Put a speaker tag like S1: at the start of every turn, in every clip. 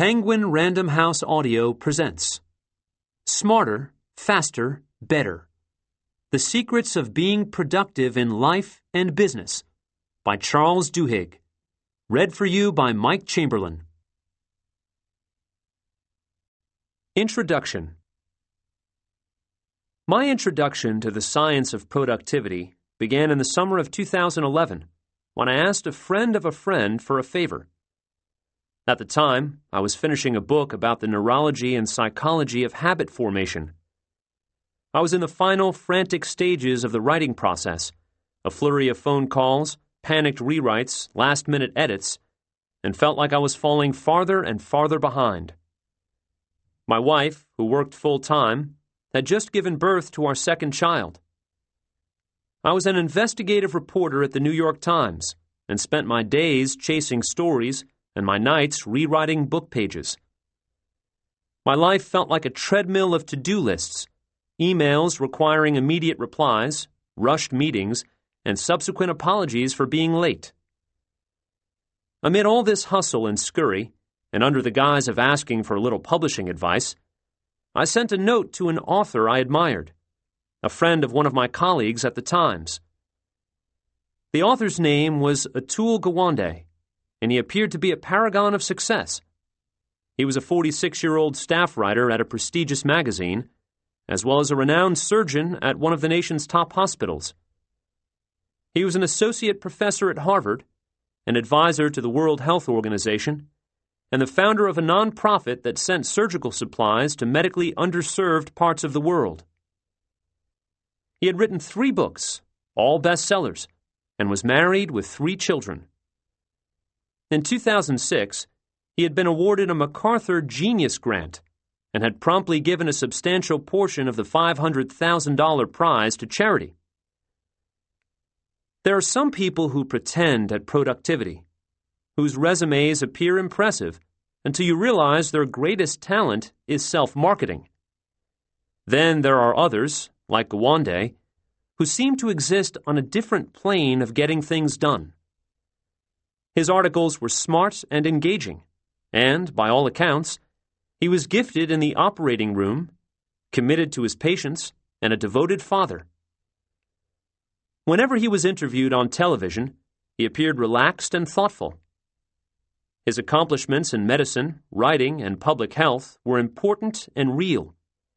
S1: Penguin Random House Audio presents Smarter, Faster, Better. The Secrets of Being Productive in Life and Business by Charles Duhigg. Read for you by Mike Chamberlain. Introduction. My introduction to the science of productivity began in the summer of 2011 when I asked a friend of a friend for a favor. At the time, I was finishing a book about the neurology and psychology of habit formation. I was in the final frantic stages of the writing process, a flurry of phone calls, panicked rewrites, last-minute edits, and felt like I was falling farther and farther behind. My wife, who worked full-time, had just given birth to our second child. I was an investigative reporter at the New York Times and spent my days chasing stories and my nights rewriting book pages. My life felt like a treadmill of to-do lists, emails requiring immediate replies, rushed meetings, and subsequent apologies for being late. Amid all this hustle and scurry, and under the guise of asking for a little publishing advice, I sent a note to an author I admired, a friend of one of my colleagues at the Times. The author's name was Atul Gawande, and he appeared to be a paragon of success. He was a 46-year-old staff writer at a prestigious magazine, as well as a renowned surgeon at one of the nation's top hospitals. He was an associate professor at Harvard, an advisor to the World Health Organization, and the founder of a nonprofit that sent surgical supplies to medically underserved parts of the world. He had written 3 books, all bestsellers, and was married with 3 children. In 2006, he had been awarded a MacArthur Genius Grant and had promptly given a substantial portion of the $500,000 prize to charity. There are some people who pretend at productivity, whose resumes appear impressive until you realize their greatest talent is self-marketing. Then there are others, like Gawande, who seem to exist on a different plane of getting things done. His articles were smart and engaging, and, by all accounts, he was gifted in the operating room, committed to his patients, and a devoted father. Whenever he was interviewed on television, he appeared relaxed and thoughtful. His accomplishments in medicine, writing, and public health were important and real.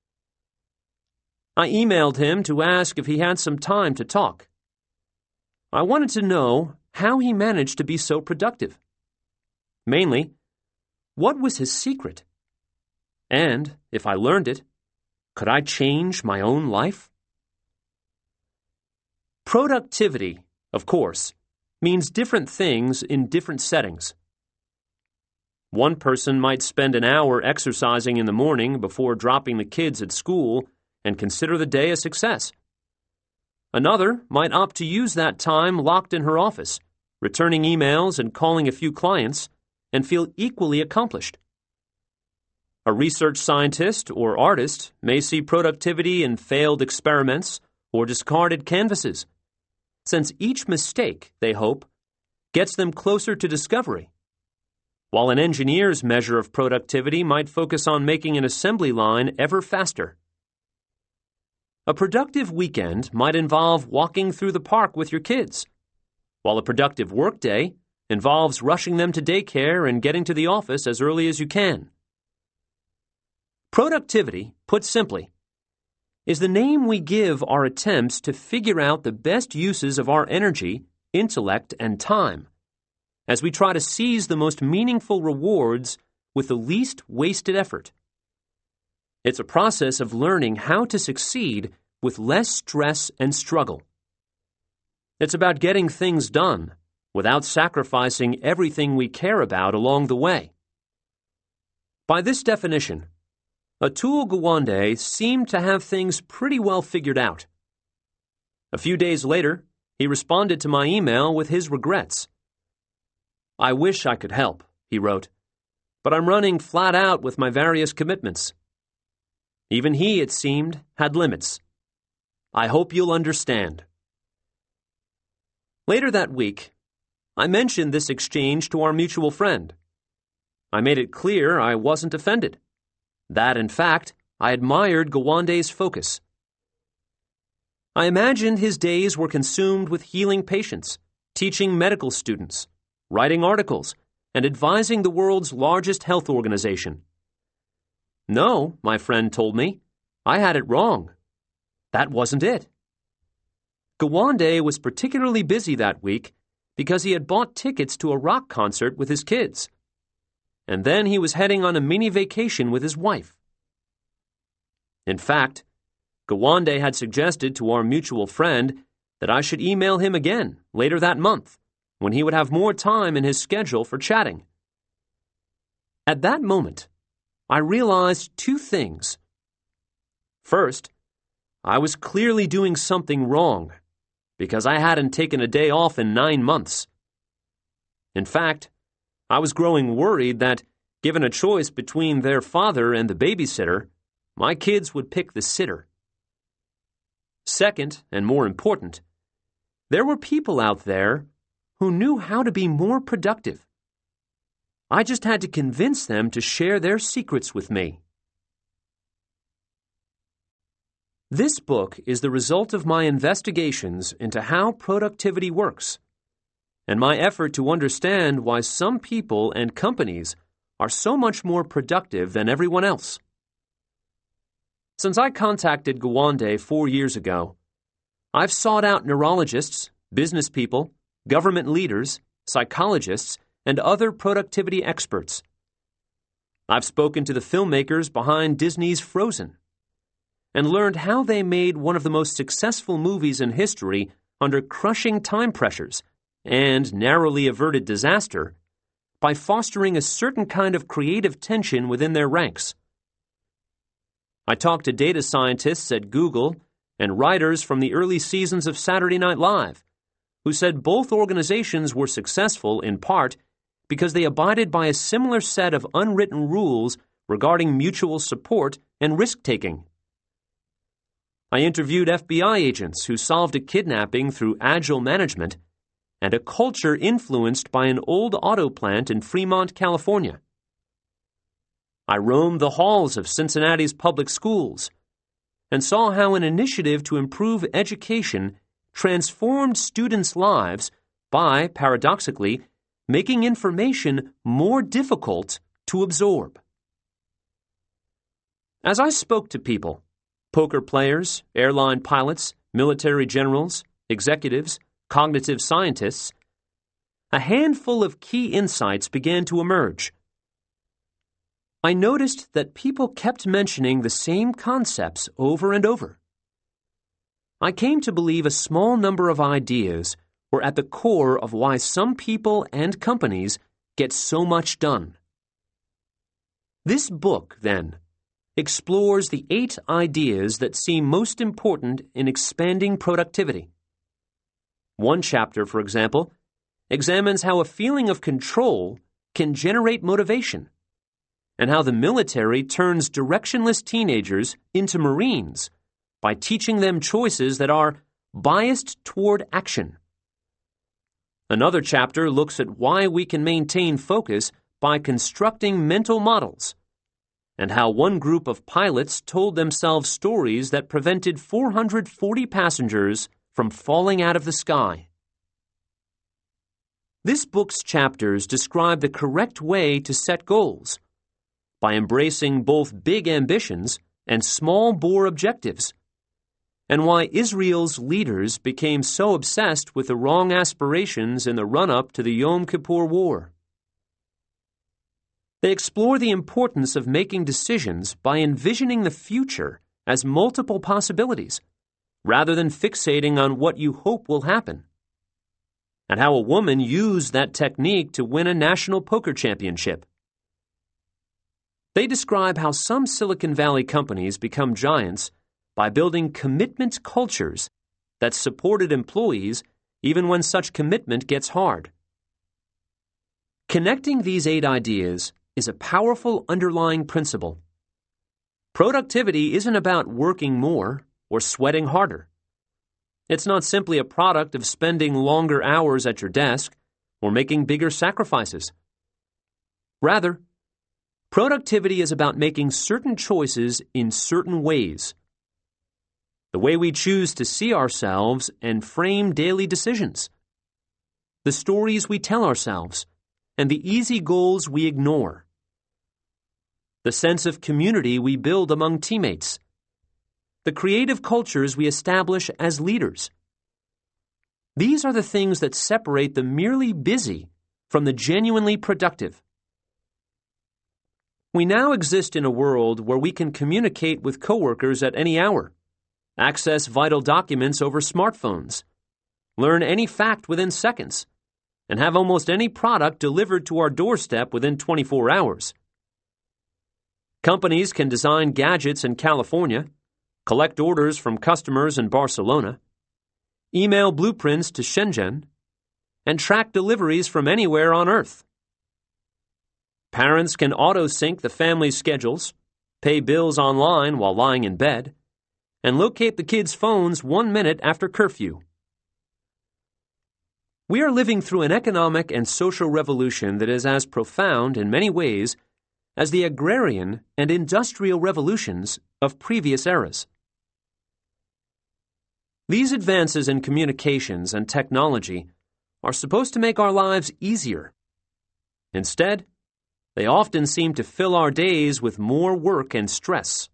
S1: I emailed him to ask if he had some time to talk. I wanted to know how he managed to be so productive. Mainly, what was his secret? And, if I learned it, could I change my own life? Productivity, of course, means different things in different settings. One person might spend an hour exercising in the morning before dropping the kids at school and consider the day a success. Another might opt to use that time locked in her office, returning emails and calling a few clients, and feel equally accomplished. A research scientist or artist may see productivity in failed experiments or discarded canvases, since each mistake, they hope, gets them closer to discovery, while an engineer's measure of productivity might focus on making an assembly line ever faster. A productive weekend might involve walking through the park with your kids, while a productive workday involves rushing them to daycare and getting to the office as early as you can. Productivity, put simply, is the name we give our attempts to figure out the best uses of our energy, intellect, and time, as we try to seize the most meaningful rewards with the least wasted effort. It's a process of learning how to succeed with less stress and struggle. It's about getting things done without sacrificing everything we care about along the way. By this definition, Atul Gawande seemed to have things pretty well figured out. A few days later, he responded to my email with his regrets. "I wish I could help," he wrote, "but I'm running flat out with my various commitments." Even he, it seemed, had limits. I hope you'll understand. Later that week, I mentioned this exchange to our mutual friend. I made it clear I wasn't offended. That, in fact, I admired Gawande's focus. I imagined his days were consumed with healing patients, teaching medical students, writing articles, and advising the world's largest health organization. No, my friend told me, I had it wrong. That wasn't it. Gawande was particularly busy that week because he had bought tickets to a rock concert with his kids. And then he was heading on a mini vacation with his wife. In fact, Gawande had suggested to our mutual friend that I should email him again later that month, when he would have more time in his schedule for chatting. At that moment, I realized two things. First, I was clearly doing something wrong, because I hadn't taken a day off in 9 months. In fact, I was growing worried that, given a choice between their father and the babysitter, my kids would pick the sitter. Second, and more important, there were people out there who knew how to be more productive. I just had to convince them to share their secrets with me. This book is the result of my investigations into how productivity works, and my effort to understand why some people and companies are so much more productive than everyone else. Since I contacted Gawande 4 years ago, I've sought out neurologists, business people, government leaders, psychologists, and other productivity experts. I've spoken to the filmmakers behind Disney's Frozen and learned how they made one of the most successful movies in history under crushing time pressures and narrowly averted disaster by fostering a certain kind of creative tension within their ranks. I talked to data scientists at Google and writers from the early seasons of Saturday Night Live, who said both organizations were successful in part because they abided by a similar set of unwritten rules regarding mutual support and risk-taking. I interviewed FBI agents who solved a kidnapping through agile management and a culture influenced by an old auto plant in Fremont, California. I roamed the halls of Cincinnati's public schools and saw how an initiative to improve education transformed students' lives by, paradoxically, making information more difficult to absorb. As I spoke to people, poker players, airline pilots, military generals, executives, cognitive scientists, a handful of key insights began to emerge. I noticed that people kept mentioning the same concepts over and over. I came to believe a small number of ideas were at the core of why some people and companies get so much done. This book, then, explores the 8 ideas that seem most important in expanding productivity. One chapter, for example, examines how a feeling of control can generate motivation, and how the military turns directionless teenagers into Marines by teaching them choices that are biased toward action. Another chapter looks at why we can maintain focus by constructing mental models, and how one group of pilots told themselves stories that prevented 440 passengers from falling out of the sky. This book's chapters describe the correct way to set goals by embracing both big ambitions and small bore objectives, and why Israel's leaders became so obsessed with the wrong aspirations in the run-up to the Yom Kippur War. They explore the importance of making decisions by envisioning the future as multiple possibilities, rather than fixating on what you hope will happen, and how a woman used that technique to win a national poker championship. They describe how some Silicon Valley companies become giants by building commitment cultures that supported employees even when such commitment gets hard. Connecting these 8 ideas is a powerful underlying principle. Productivity isn't about working more or sweating harder. It's not simply a product of spending longer hours at your desk or making bigger sacrifices. Rather, Productivity is about making certain choices in certain ways. The way we choose to see ourselves and frame daily decisions. The stories we tell ourselves and the easy goals we ignore. The sense of community we build among teammates. The creative cultures we establish as leaders. These are the things that separate the merely busy from the genuinely productive. We now exist in a world where we can communicate with coworkers at any hour, access vital documents over smartphones, learn any fact within seconds, and have almost any product delivered to our doorstep within 24 hours. Companies can design gadgets in California, collect orders from customers in Barcelona, email blueprints to Shenzhen, and track deliveries from anywhere on Earth. Parents can auto-sync the family's schedules, pay bills online while lying in bed, and locate the kids' phones 1 minute after curfew. We are living through an economic and social revolution that is as profound in many ways as the agrarian and industrial revolutions of previous eras. These advances in communications and technology are supposed to make our lives easier. Instead, they often seem to fill our days with more work and stress.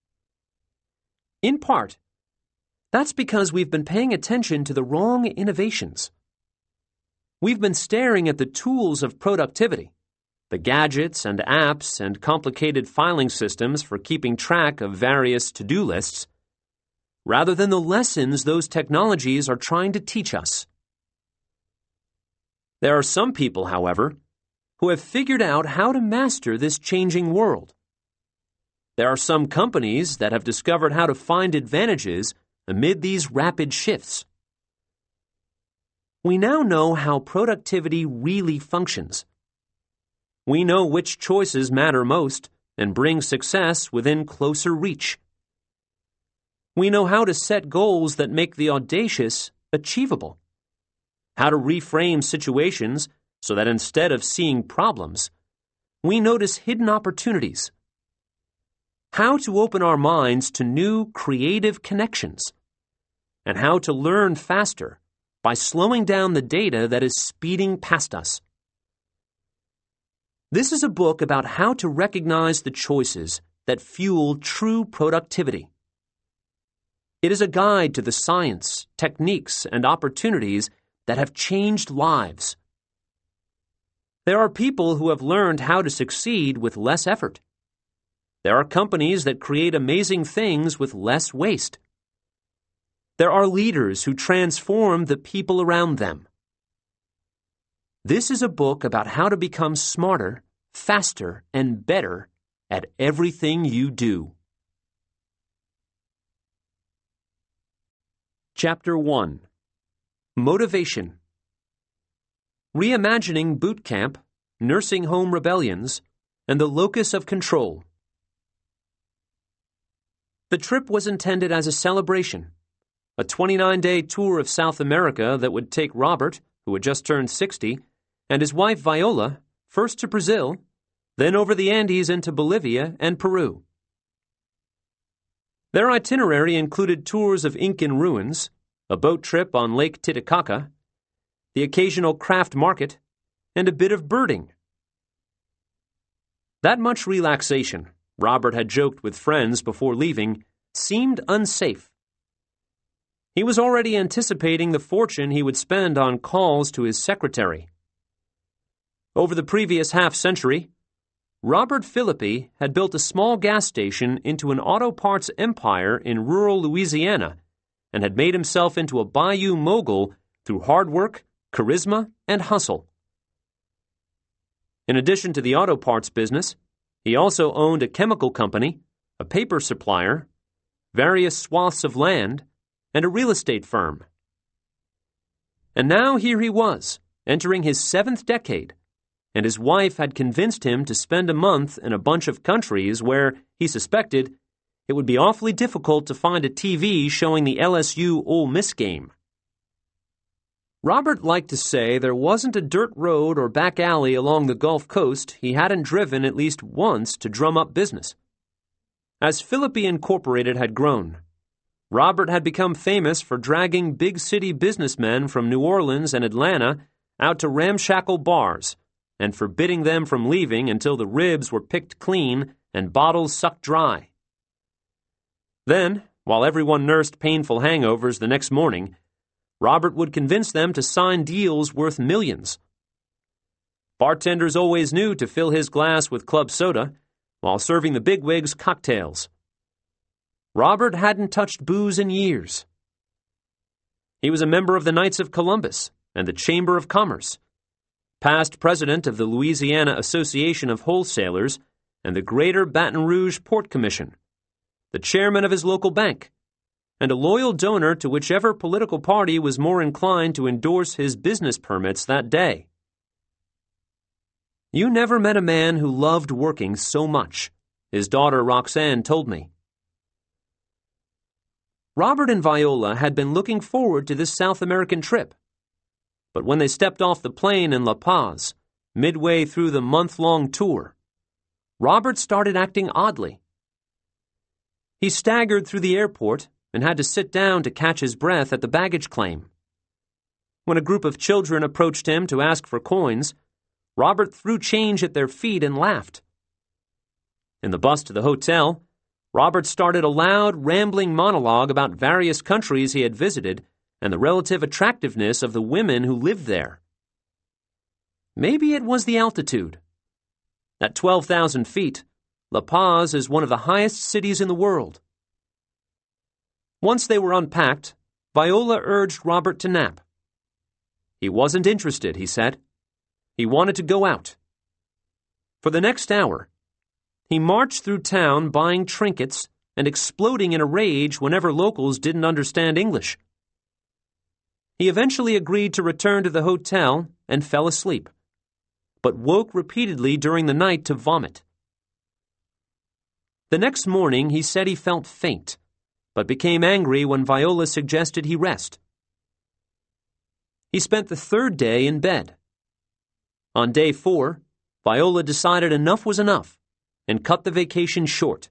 S1: In part, that's because we've been paying attention to the wrong innovations. We've been staring at the tools of productivity, the gadgets and apps and complicated filing systems for keeping track of various to-do lists, rather than the lessons those technologies are trying to teach us. There are some people, however, who have figured out how to master this changing world. There are some companies that have discovered how to find advantages amid these rapid shifts. We now know how productivity really functions. We know which choices matter most and bring success within closer reach. We know how to set goals that make the audacious achievable, how to reframe situations so that instead of seeing problems, we notice hidden opportunities, how to open our minds to new creative connections, and how to learn faster by slowing down the data that is speeding past us. This is a book about how to recognize the choices that fuel true productivity. It is a guide to the science, techniques, and opportunities that have changed lives. There are people who have learned how to succeed with less effort. There are companies that create amazing things with less waste. There are leaders who transform the people around them. This is a book about how to become smarter, faster, and better at everything you do. Chapter 1. Motivation. Reimagining Boot Camp, Nursing Home Rebellions, and the Locus of Control. The trip was intended as a celebration, a 29-day tour of South America that would take Robert, who had just turned 60, and his wife Viola, first to Brazil, then over the Andes into Bolivia and Peru. Their itinerary included tours of Incan ruins, a boat trip on Lake Titicaca, the occasional craft market, and a bit of birding. That much relaxation, Robert had joked with friends before leaving, seemed unsafe. He was already anticipating the fortune he would spend on calls to his secretary. Over the previous half-century, Robert Philippi had built a small gas station into an auto parts empire in rural Louisiana and had made himself into a bayou mogul through hard work, charisma, and hustle. In addition to the auto parts business, he also owned a chemical company, a paper supplier, various swaths of land, and a real estate firm. And now here he was, entering his 7th decade, and his wife had convinced him to spend a month in a bunch of countries where, he suspected, it would be awfully difficult to find a TV showing the LSU Ole Miss game. Robert liked to say there wasn't a dirt road or back alley along the Gulf Coast he hadn't driven at least once to drum up business. As Philippi Incorporated had grown, Robert had become famous for dragging big city businessmen from New Orleans and Atlanta out to ramshackle bars and forbidding them from leaving until the ribs were picked clean and bottles sucked dry. Then, while everyone nursed painful hangovers the next morning, Robert would convince them to sign deals worth millions. Bartenders always knew to fill his glass with club soda while serving the bigwigs cocktails. Robert hadn't touched booze in years. He was a member of the Knights of Columbus and the Chamber of Commerce, past president of the Louisiana Association of Wholesalers and the Greater Baton Rouge Port Commission, the chairman of his local bank, and a loyal donor to whichever political party was more inclined to endorse his business permits that day. "You never met a man who loved working so much," his daughter Roxanne told me. Robert and Viola had been looking forward to this South American trip. But when they stepped off the plane in La Paz, midway through the month-long tour, Robert started acting oddly. He staggered through the airport and had to sit down to catch his breath at the baggage claim. When a group of children approached him to ask for coins, Robert threw change at their feet and laughed. In the bus to the hotel, Robert started a loud, rambling monologue about various countries he had visited and the relative attractiveness of the women who lived there. Maybe it was the altitude. At 12,000 feet, La Paz is one of the highest cities in the world. Once they were unpacked, Viola urged Robert to nap. He wasn't interested, he said. He wanted to go out. For the next hour, he marched through town buying trinkets and exploding in a rage whenever locals didn't understand English. He eventually agreed to return to the hotel and fell asleep, but woke repeatedly during the night to vomit. The next morning, he said he felt faint, but became angry when Viola suggested he rest. He spent the third day in bed. On day 4, Viola decided enough was enough and cut the vacation short.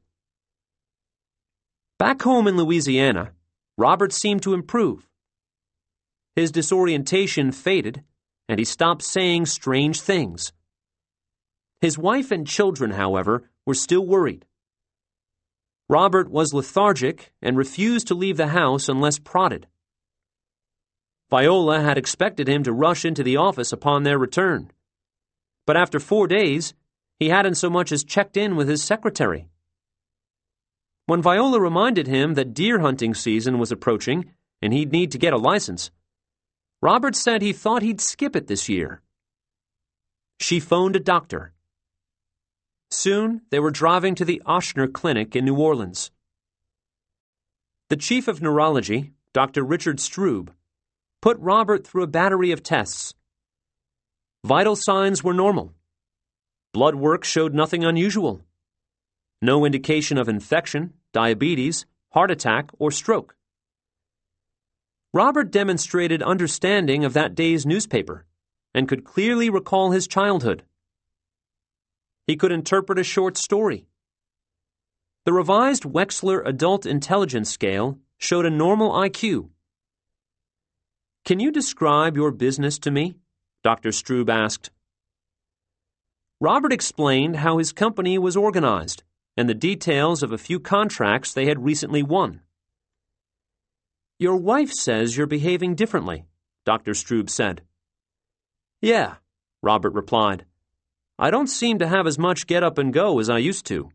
S1: Back home in Louisiana, Robert seemed to improve. His disorientation faded, and he stopped saying strange things. His wife and children, however, were still worried. Robert was lethargic and refused to leave the house unless prodded. Viola had expected him to rush into the office upon their return. But after 4 days, he hadn't so much as checked in with his secretary. When Viola reminded him that deer hunting season was approaching and he'd need to get a license, Robert said he thought he'd skip it this year. She phoned a doctor. Soon, they were driving to the Ochsner Clinic in New Orleans. The chief of neurology, Dr. Richard Strube, put Robert through a battery of tests. Vital signs were normal. Blood work showed nothing unusual. No indication of infection, diabetes, heart attack, or stroke. Robert demonstrated understanding of that day's newspaper and could clearly recall his childhood. He could interpret a short story. The revised Wechsler Adult Intelligence Scale showed a normal IQ. "Can you describe your business to me?" Dr. Strube asked. Robert explained how his company was organized and the details of a few contracts they had recently won. "Your wife says you're behaving differently," Dr. Strube said. "Yeah," Robert replied. "I don't seem to have as much get up and go as I used to."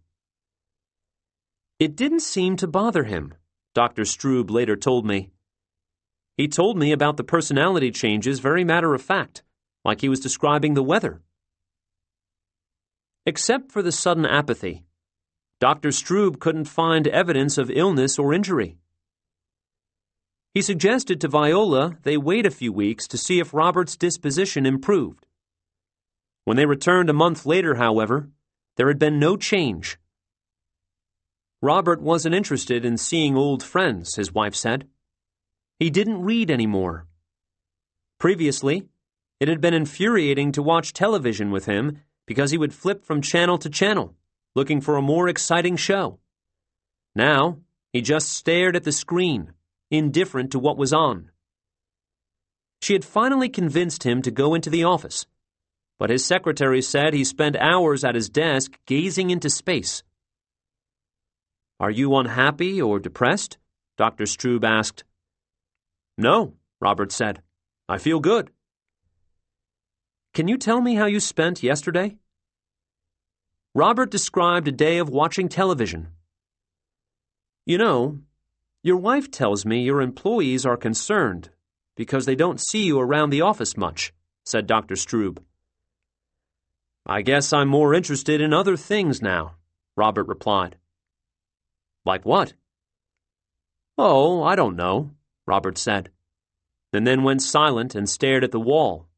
S1: It didn't seem to bother him, Dr. Strube later told me. He told me about the personality changes very matter of fact, like he was describing the weather. Except for the sudden apathy, Dr. Strube couldn't find evidence of illness or injury. He suggested to Viola they wait a few weeks to see if Robert's disposition improved. When they returned a month later, however, there had been no change. Robert wasn't interested in seeing old friends, his wife said. He didn't read anymore. Previously, it had been infuriating to watch television with him because he would flip from channel to channel, looking for a more exciting show. Now, he just stared at the screen, indifferent to what was on. She had finally convinced him to go into the office, but his secretary said he spent hours at his desk gazing into space. "Are you unhappy or depressed?" Dr. Strube asked. "No," Robert said. "I feel good." "Can you tell me how you spent yesterday?" Robert described a day of watching television. "You know, your wife tells me your employees are concerned because they don't see you around the office much," said Dr. Strube. "I guess I'm more interested in other things now," Robert replied. "Like what?" "Oh, I don't know," Robert said, and then went silent and stared at the wall.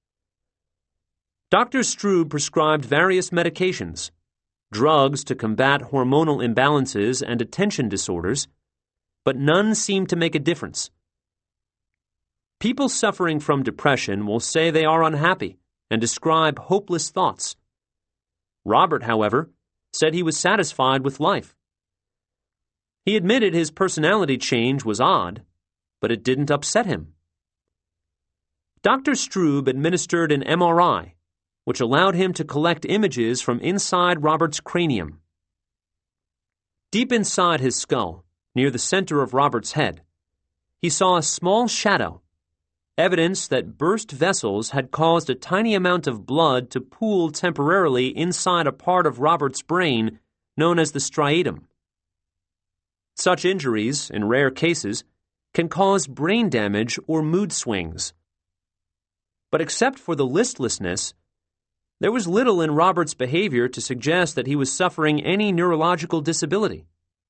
S1: Dr. Strube prescribed various medications, drugs to combat hormonal imbalances and attention disorders, but none seemed to make a difference. People suffering from depression will say they are unhappy and describe hopeless thoughts. Robert, however, said he was satisfied with life. He admitted his personality change was odd, but it didn't upset him. Dr. Strube administered an MRI, which allowed him to collect images from inside Robert's cranium. Deep inside his skull, near the center of Robert's head, he saw a small shadow, evidence that burst vessels had caused a tiny amount of blood to pool temporarily inside a part of Robert's brain known as the striatum. Such injuries, in rare cases, can cause brain damage or mood swings. But except for the listlessness, there was little in Robert's behavior to suggest that he was suffering any neurological disability.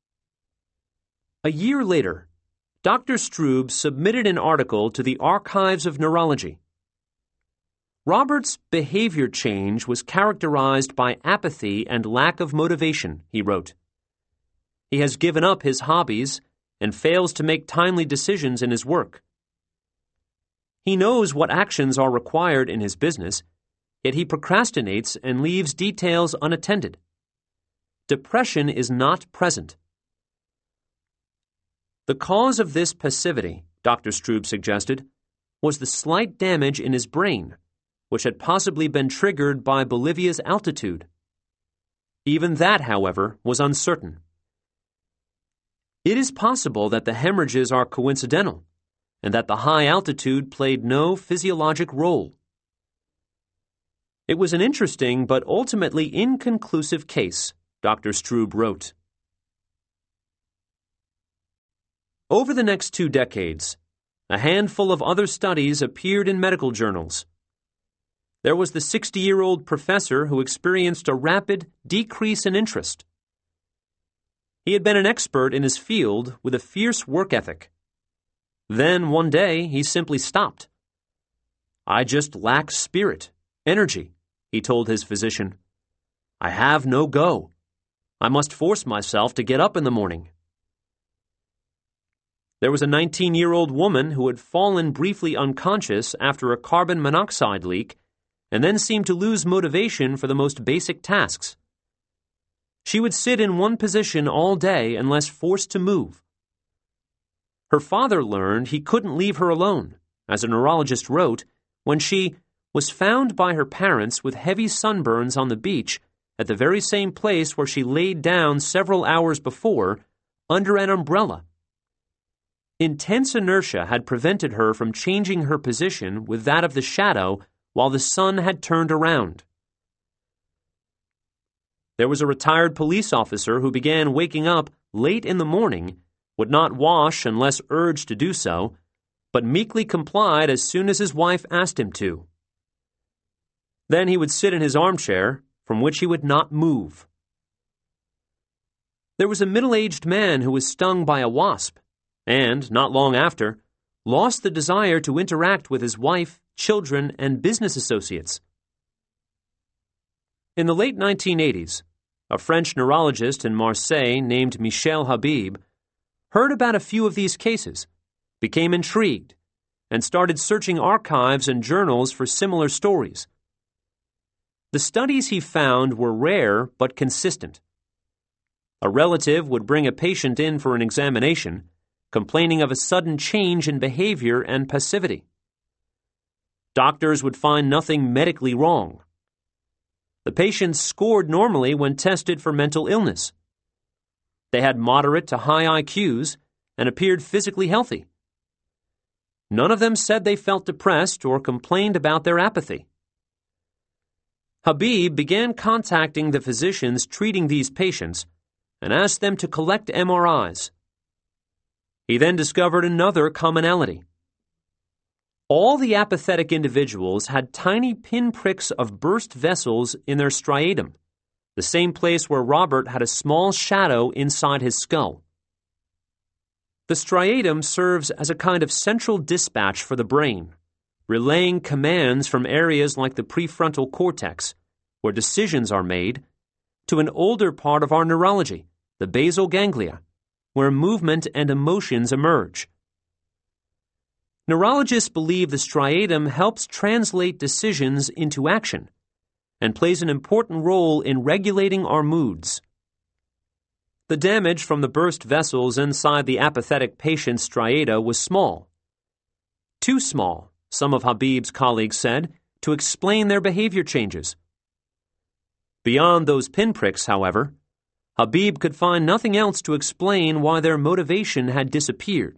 S1: A year later, Dr. Strube submitted an article to the Archives of Neurology. Robert's behavior change was characterized by apathy and lack of motivation, he wrote. He has given up his hobbies and fails to make timely decisions in his work. He knows what actions are required in his business, yet he procrastinates and leaves details unattended. Depression is not present. The cause of this passivity, Dr. Strube suggested, was the slight damage in his brain, which had possibly been triggered by Bolivia's altitude. Even that, however, was uncertain. It is possible that the hemorrhages are coincidental, and that the high altitude played no physiologic role. It was an interesting but ultimately inconclusive case, Dr. Strube wrote. Over the next 2 decades, a handful of other studies appeared in medical journals. There was the 60-year-old professor who experienced a rapid decrease in interest. He had been an expert in his field with a fierce work ethic. Then, one day, he simply stopped. "I just lack spirit, energy," he told his physician. "I have no go. I must force myself to get up in the morning." There was a 19-year-old woman who had fallen briefly unconscious after a carbon monoxide leak and then seemed to lose motivation for the most basic tasks. She would sit in one position all day unless forced to move. Her father learned he couldn't leave her alone, as a neurologist wrote, when she was found by her parents with heavy sunburns on the beach at the very same place where she laid down several hours before, under an umbrella. Intense inertia had prevented her from changing her position with that of the shadow while the sun had turned around. There was a retired police officer who began waking up late in the morning, would not wash unless urged to do so, but meekly complied as soon as his wife asked him to. Then he would sit in his armchair, from which he would not move. There was a middle-aged man who was stung by a wasp, and, not long after, lost the desire to interact with his wife, children, and business associates. In the late 1980s, a French neurologist in Marseille named Michel Habib heard about a few of these cases, became intrigued, and started searching archives and journals for similar stories. The studies he found were rare but consistent. A relative would bring a patient in for an examination, complaining of a sudden change in behavior and passivity. Doctors would find nothing medically wrong. The patients scored normally when tested for mental illness. They had moderate to high IQs and appeared physically healthy. None of them said they felt depressed or complained about their apathy. Habib began contacting the physicians treating these patients and asked them to collect MRIs. He then discovered another commonality. All the apathetic individuals had tiny pinpricks of burst vessels in their striatum, the same place where Robert had a small shadow inside his skull. The striatum serves as a kind of central dispatch for the brain, relaying commands from areas like the prefrontal cortex, where decisions are made, to an older part of our neurology, the basal ganglia, where movement and emotions emerge. Neurologists believe the striatum helps translate decisions into action and plays an important role in regulating our moods. The damage from the burst vessels inside the apathetic patient's striata was small. Too small, some of Habib's colleagues said, to explain their behavior changes. Beyond those pinpricks, however, Habib could find nothing else to explain why their motivation had disappeared.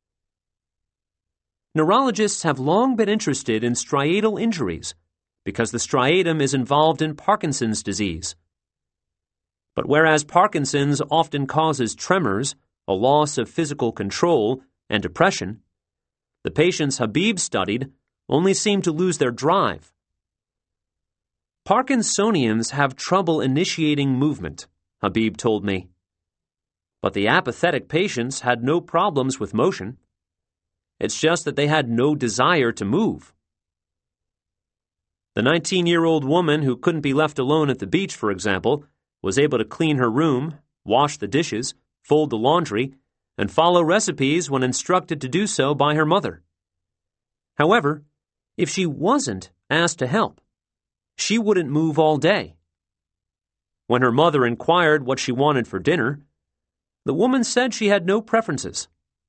S1: Neurologists have long been interested in striatal injuries because the striatum is involved in Parkinson's disease. But whereas Parkinson's often causes tremors, a loss of physical control, and depression, the patients Habib studied only seem to lose their drive. Parkinsonians have trouble initiating movement, Habib told me. But the apathetic patients had no problems with motion. It's just that they had no desire to move. The 19-year-old woman who couldn't be left alone at the beach, for example, was able to clean her room, wash the dishes, fold the laundry, and follow recipes when instructed to do so by her mother. However, if she wasn't asked to help, she wouldn't move all day. When her mother inquired what she wanted for dinner, the woman said she had no preferences.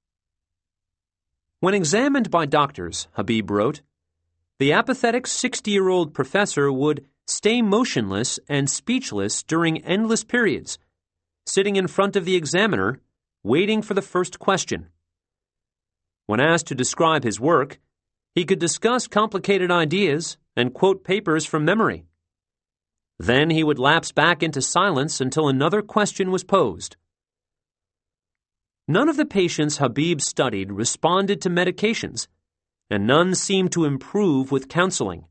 S1: When examined by doctors, Habib wrote, the apathetic 60-year-old professor would stay motionless and speechless during endless periods, sitting in front of the examiner, waiting for the first question. When asked to describe his work, he could discuss complicated ideas and quote papers from memory. Then he would lapse back into silence until another question was posed. None of the patients Habib studied responded to medications, and none seemed to improve with counseling.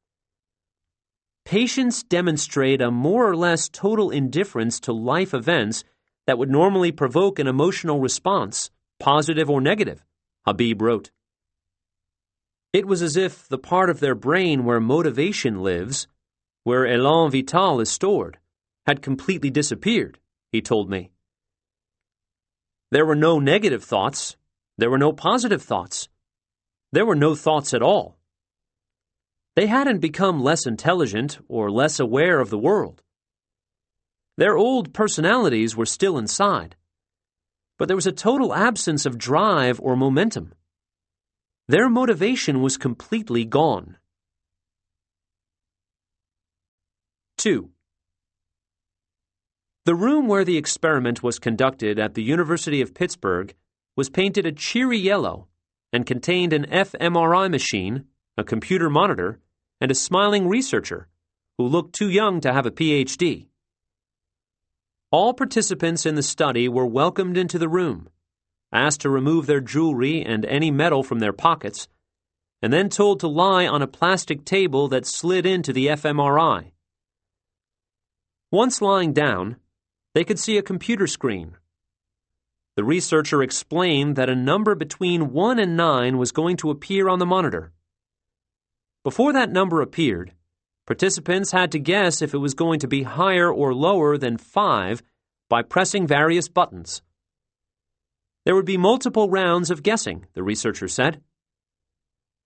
S1: Patients demonstrate a more or less total indifference to life events that would normally provoke an emotional response, positive or negative, Habib wrote. It was as if the part of their brain where motivation lives, where élan vital is stored, had completely disappeared, he told me. There were no negative thoughts. There were no positive thoughts. There were no thoughts at all. They hadn't become less intelligent or less aware of the world. Their old personalities were still inside, but there was a total absence of drive or momentum. Their motivation was completely gone. 2. The room where the experiment was conducted at the University of Pittsburgh was painted a cheery yellow and contained an fMRI machine, a computer monitor, and a smiling researcher who looked too young to have a PhD. All participants in the study were welcomed into the room, asked to remove their jewelry and any metal from their pockets, and then told to lie on a plastic table that slid into the fMRI. Once lying down, they could see a computer screen. The researcher explained that a number between 1 and 9 was going to appear on the monitor. Before that number appeared, participants had to guess if it was going to be higher or lower than 5 by pressing various buttons. There would be multiple rounds of guessing, the researcher said.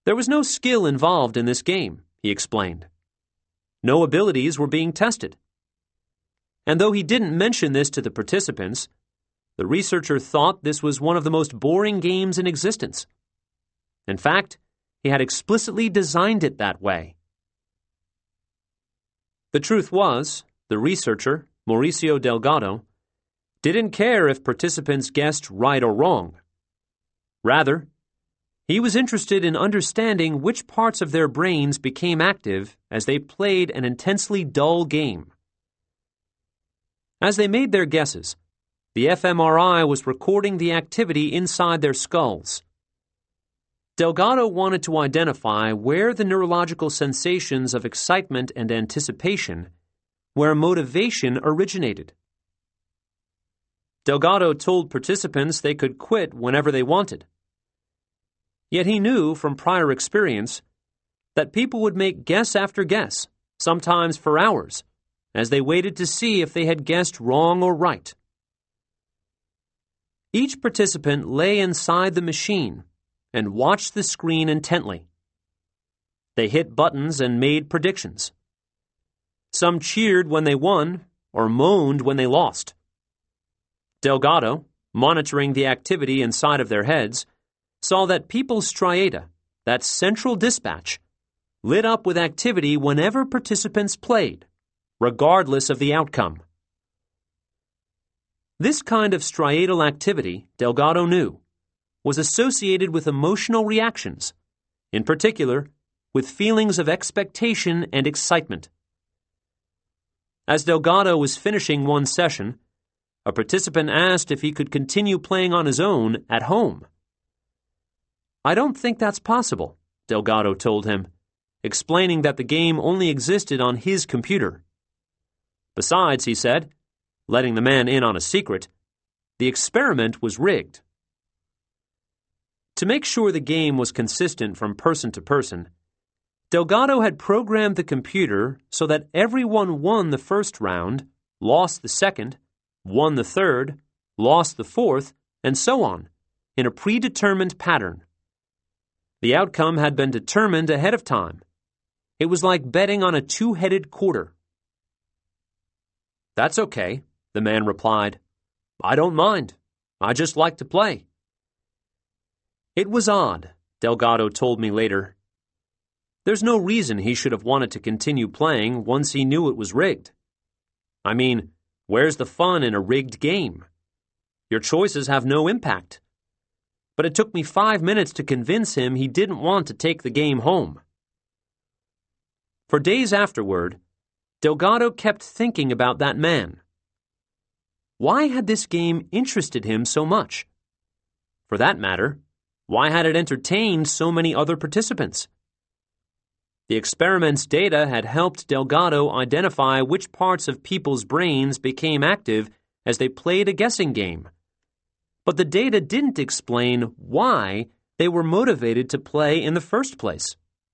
S1: There was no skill involved in this game, he explained. No abilities were being tested. And though he didn't mention this to the participants, the researcher thought this was one of the most boring games in existence. In fact, he had explicitly designed it that way. The truth was, the researcher, Mauricio Delgado, didn't care if participants guessed right or wrong. Rather, he was interested in understanding which parts of their brains became active as they played an intensely dull game. As they made their guesses, the fMRI was recording the activity inside their skulls. Delgado wanted to identify where the neurological sensations of excitement and anticipation, where motivation originated. Delgado told participants they could quit whenever they wanted. Yet he knew from prior experience that people would make guess after guess, sometimes for hours, as they waited to see if they had guessed wrong or right. Each participant lay inside the machine and watched the screen intently. They hit buttons and made predictions. Some cheered when they won or moaned when they lost. Delgado, monitoring the activity inside of their heads, saw that people's striata, that central dispatch, lit up with activity whenever participants played, regardless of the outcome. This kind of striatal activity, Delgado knew, was associated with emotional reactions, in particular, with feelings of expectation and excitement. As Delgado was finishing one session, a participant asked if he could continue playing on his own at home. "I don't think that's possible," Delgado told him, explaining that the game only existed on his computer. Besides, he said, letting the man in on a secret, the experiment was rigged. To make sure the game was consistent from person to person, Delgado had programmed the computer so that everyone won the first round, lost the second, won the third, lost the fourth, and so on, in a predetermined pattern. The outcome had been determined ahead of time. It was like betting on a two-headed quarter. "That's okay," the man replied. "I don't mind. I just like to play." It was odd, Delgado told me later. There's no reason he should have wanted to continue playing once he knew it was rigged. I mean, where's the fun in a rigged game? Your choices have no impact. But it took me 5 minutes to convince him he didn't want to take the game home. For days afterward, Delgado kept thinking about that man. Why had this game interested him so much? For that matter, why had it entertained so many other participants? The experiment's data had helped Delgado identify which parts of people's brains became active as they played a guessing game. But the data didn't explain why they were motivated to play in the first place.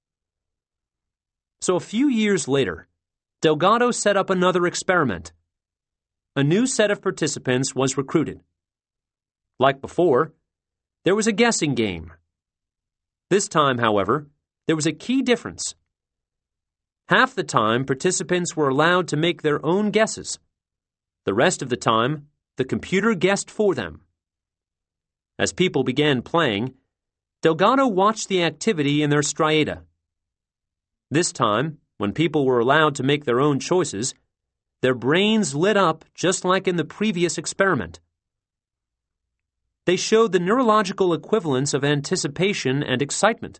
S1: So a few years later, Delgado set up another experiment. A new set of participants was recruited. Like before, there was a guessing game. This time, however, there was a key difference. Half the time, participants were allowed to make their own guesses. The rest of the time, the computer guessed for them. As people began playing, Delgado watched the activity in their striata. This time, when people were allowed to make their own choices, their brains lit up just like in the previous experiment. They showed the neurological equivalence of anticipation and excitement.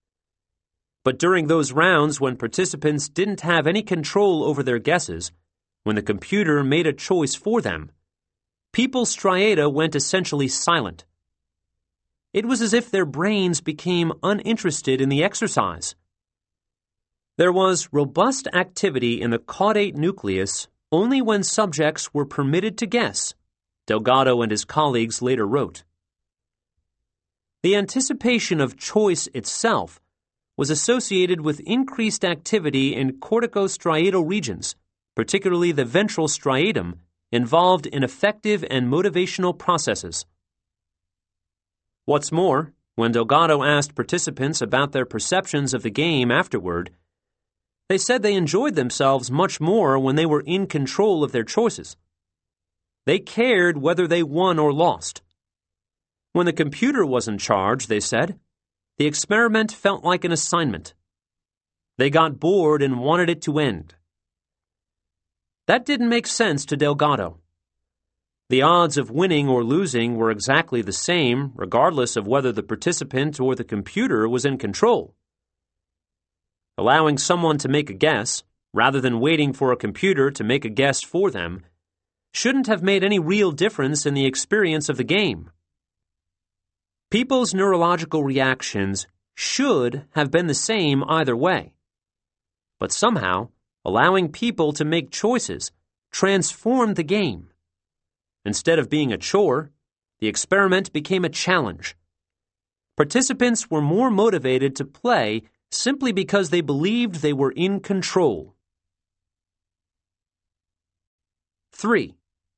S1: But during those rounds when participants didn't have any control over their guesses, when the computer made a choice for them, people's striata went essentially silent. It was as if their brains became uninterested in the exercise. There was robust activity in the caudate nucleus only when subjects were permitted to guess, Delgado and his colleagues later wrote. The anticipation of choice itself was associated with increased activity in corticostriatal regions, particularly the ventral striatum, involved in affective and motivational processes. What's more, when Delgado asked participants about their perceptions of the game afterward, they said they enjoyed themselves much more when they were in control of their choices. They cared whether they won or lost. When the computer was in charge, they said, the experiment felt like an assignment. They got bored and wanted it to end. That didn't make sense to Delgado. The odds of winning or losing were exactly the same, regardless of whether the participant or the computer was in control. Allowing someone to make a guess, rather than waiting for a computer to make a guess for them, shouldn't have made any real difference in the experience of the game. People's neurological reactions should have been the same either way. But somehow, allowing people to make choices transformed the game. Instead of being a chore, the experiment became a challenge. Participants were more motivated to play simply because they believed they were in control. 3.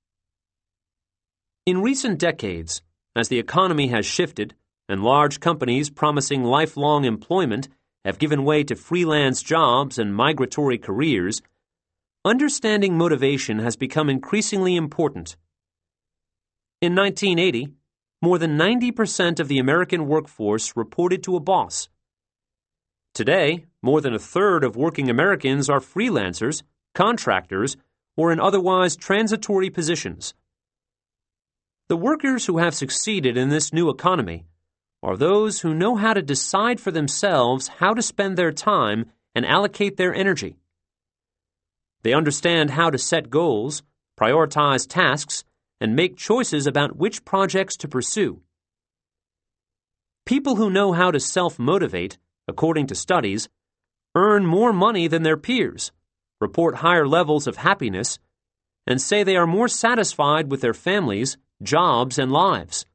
S1: In recent decades, as the economy has shifted and large companies promising lifelong employment have given way to freelance jobs and migratory careers, understanding motivation has become increasingly important. In 1980, more than 90% of the American workforce reported to a boss. Today, more than a third of working Americans are freelancers, contractors, or in otherwise transitory positions. The workers who have succeeded in this new economy are those who know how to decide for themselves how to spend their time and allocate their energy. They understand how to set goals, prioritize tasks, and make choices about which projects to pursue. People who know how to self-motivate, according to studies, earn more money than their peers, report higher levels of happiness, and say they are more satisfied with their families, jobs, and lives.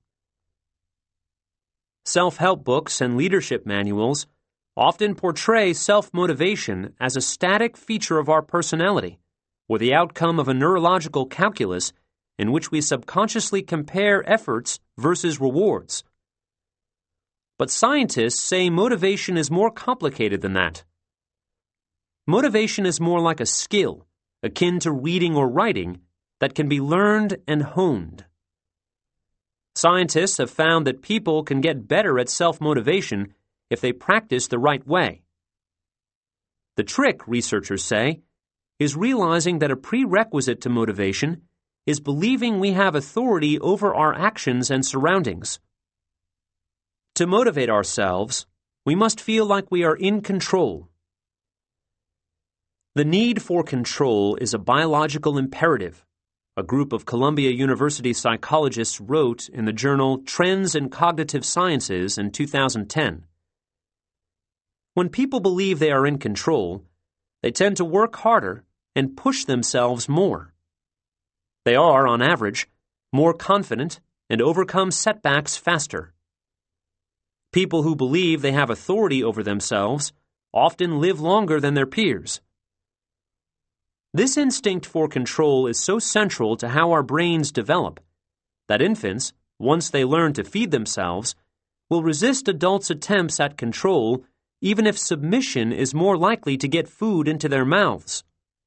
S1: Self-help books and leadership manuals often portray self-motivation as a static feature of our personality, or the outcome of a neurological calculus in which we subconsciously compare efforts versus rewards. But scientists say motivation is more complicated than that. Motivation is more like a skill, akin to reading or writing, that can be learned and honed. Scientists have found that people can get better at self-motivation if they practice the right way. The trick, researchers say, is realizing that a prerequisite to motivation is believing we have authority over our actions and surroundings. To motivate ourselves, we must feel like we are in control. The need for control is a biological imperative, a group of Columbia University psychologists wrote in the journal Trends in Cognitive Sciences in 2010. When people believe they are in control, they tend to work harder and push themselves more. They are, on average, more confident and overcome setbacks faster. People who believe they have authority over themselves often live longer than their peers. This instinct for control is so central to how our brains develop that infants, once they learn to feed themselves, will resist adults' attempts at control even if submission is more likely to get food into their mouths.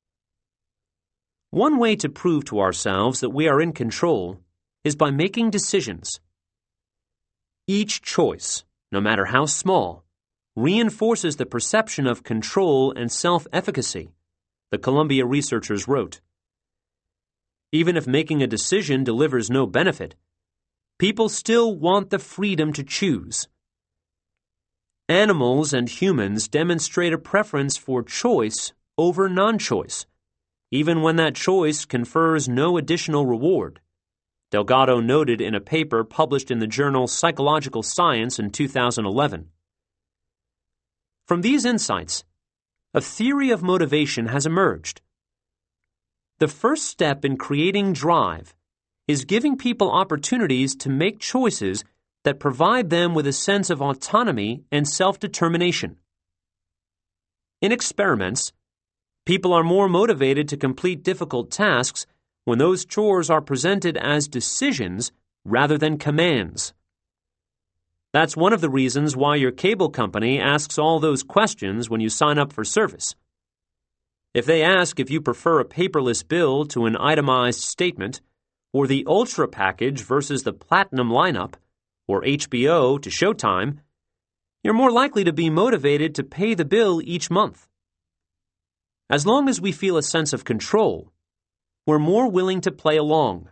S1: One way to prove to ourselves that we are in control is by making decisions. Each choice, no matter how small, reinforces the perception of control and self-efficacy, the Columbia researchers wrote. Even if making a decision delivers no benefit, people still want the freedom to choose. Animals and humans demonstrate a preference for choice over non-choice, even when that choice confers no additional reward, Delgado noted in a paper published in the journal Psychological Science in 2011. From these insights, a theory of motivation has emerged. The first step in creating drive is giving people opportunities to make choices that provide them with a sense of autonomy and self-determination. In experiments, people are more motivated to complete difficult tasks when those chores are presented as decisions rather than commands. That's one of the reasons why your cable company asks all those questions when you sign up for service. If they ask if you prefer a paperless bill to an itemized statement, or the Ultra package versus the Platinum lineup, or HBO to Showtime, you're more likely to be motivated to pay the bill each month. As long as we feel a sense of control, we're more willing to play along.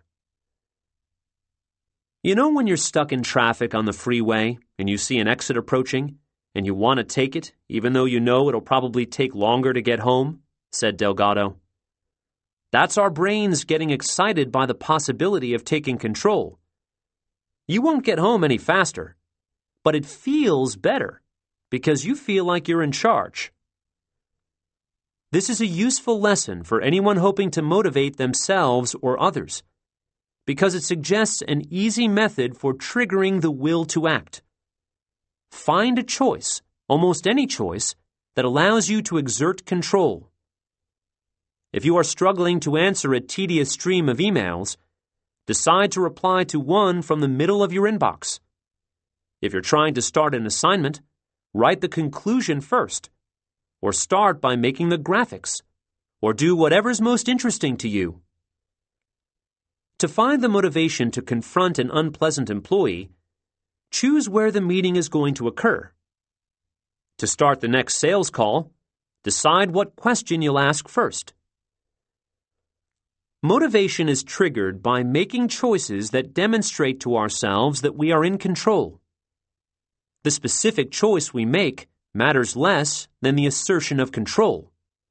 S1: You know when you're stuck in traffic on the freeway and you see an exit approaching and you want to take it even though you know it'll probably take longer to get home? Said Delgado. That's our brains getting excited by the possibility of taking control. You won't get home any faster, but it feels better because you feel like you're in charge. This is a useful lesson for anyone hoping to motivate themselves or others, because it suggests an easy method for triggering the will to act. Find a choice, almost any choice, that allows you to exert control. If you are struggling to answer a tedious stream of emails, decide to reply to one from the middle of your inbox. If you're trying to start an assignment, write the conclusion first, or start by making the graphics, or do whatever's most interesting to you. To find the motivation to confront an unpleasant employee, choose where the meeting is going to occur. To start the next sales call, decide what question you'll ask first. Motivation is triggered by making choices that demonstrate to ourselves that we are in control. The specific choice we make matters less than the assertion of control.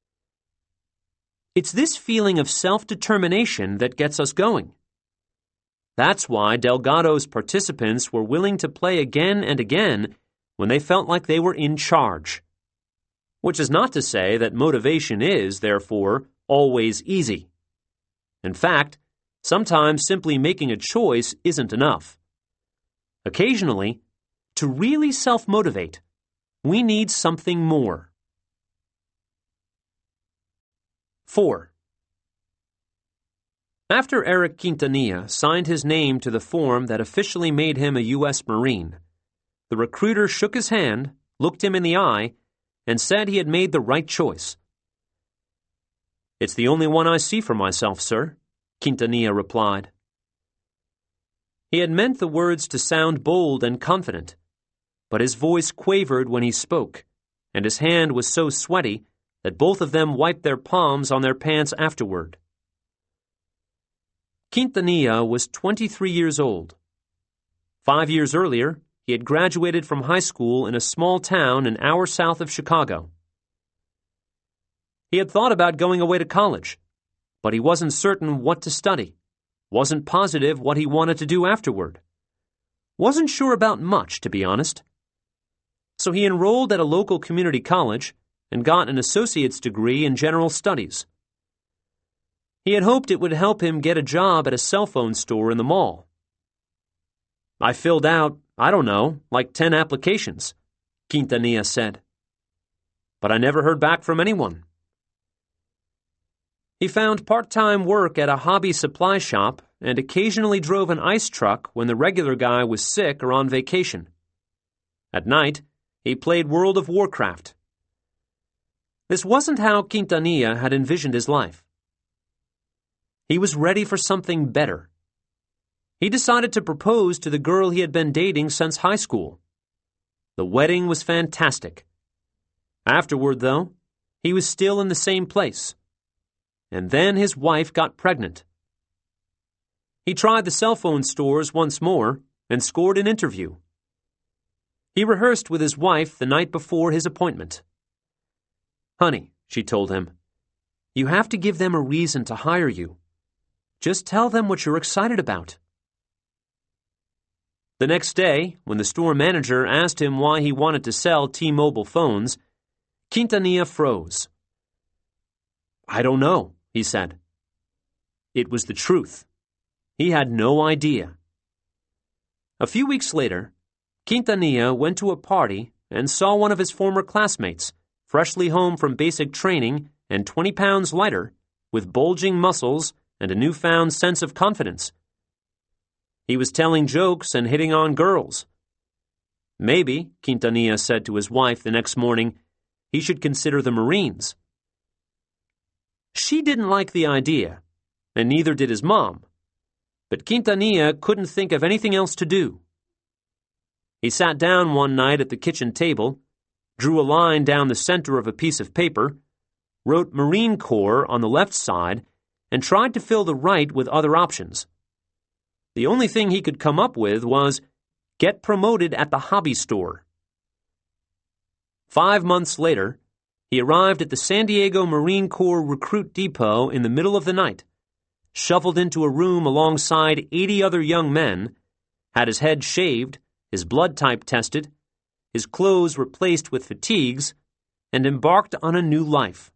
S1: It's this feeling of self-determination that gets us going. That's why Delgado's participants were willing to play again and again when they felt like they were in charge. Which is not to say that motivation is, therefore, always easy. In fact, sometimes simply making a choice isn't enough. Occasionally, to really self-motivate, we need something more. 4. After Eric Quintanilla signed his name to the form that officially made him a U.S. Marine, the recruiter shook his hand, looked him in the eye, and said he had made the right choice. It's the only one I see for myself, sir, Quintanilla replied. He had meant the words to sound bold and confident, but his voice quavered when he spoke, and his hand was so sweaty that both of them wiped their palms on their pants afterward. Quintanilla was 23 years old. 5 years earlier, he had graduated from high school in a small town an hour south of Chicago. He had thought about going away to college, but he wasn't certain what to study, wasn't positive what he wanted to do afterward. Wasn't sure about much, to be honest. So he enrolled at a local community college and got an associate's degree in general studies. He had hoped it would help him get a job at a cell phone store in the mall. I filled out, like 10 applications, Quintanilla said. But I never heard back from anyone. He found part-time work at a hobby supply shop and occasionally drove an ice truck when the regular guy was sick or on vacation. At night, he played World of Warcraft. This wasn't how Quintanilla had envisioned his life. He was ready for something better. He decided to propose to the girl he had been dating since high school. The wedding was fantastic. Afterward, though, he was still in the same place. And then his wife got pregnant. He tried the cell phone stores once more and scored an interview. He rehearsed with his wife the night before his appointment. Honey, she told him, you have to give them a reason to hire you. Just tell them what you're excited about. The next day, when the store manager asked him why he wanted to sell T-Mobile phones, Quintanilla froze. I don't know, he said. It was the truth. He had no idea. A few weeks later, Quintanilla went to a party and saw one of his former classmates, freshly home from basic training and 20 pounds lighter, with bulging muscles and a newfound sense of confidence. He was telling jokes and hitting on girls. Maybe, Quintanilla said to his wife the next morning, he should consider the Marines. She didn't like the idea, and neither did his mom. But Quintanilla couldn't think of anything else to do. He sat down one night at the kitchen table, drew a line down the center of a piece of paper, wrote Marine Corps on the left side, and tried to fill the right with other options. The only thing he could come up with was, get promoted at the hobby store. 5 months later, he arrived at the San Diego Marine Corps Recruit Depot in the middle of the night, shuffled into a room alongside 80 other young men, had his head shaved, his blood type tested, his clothes replaced with fatigues, and embarked on a new life.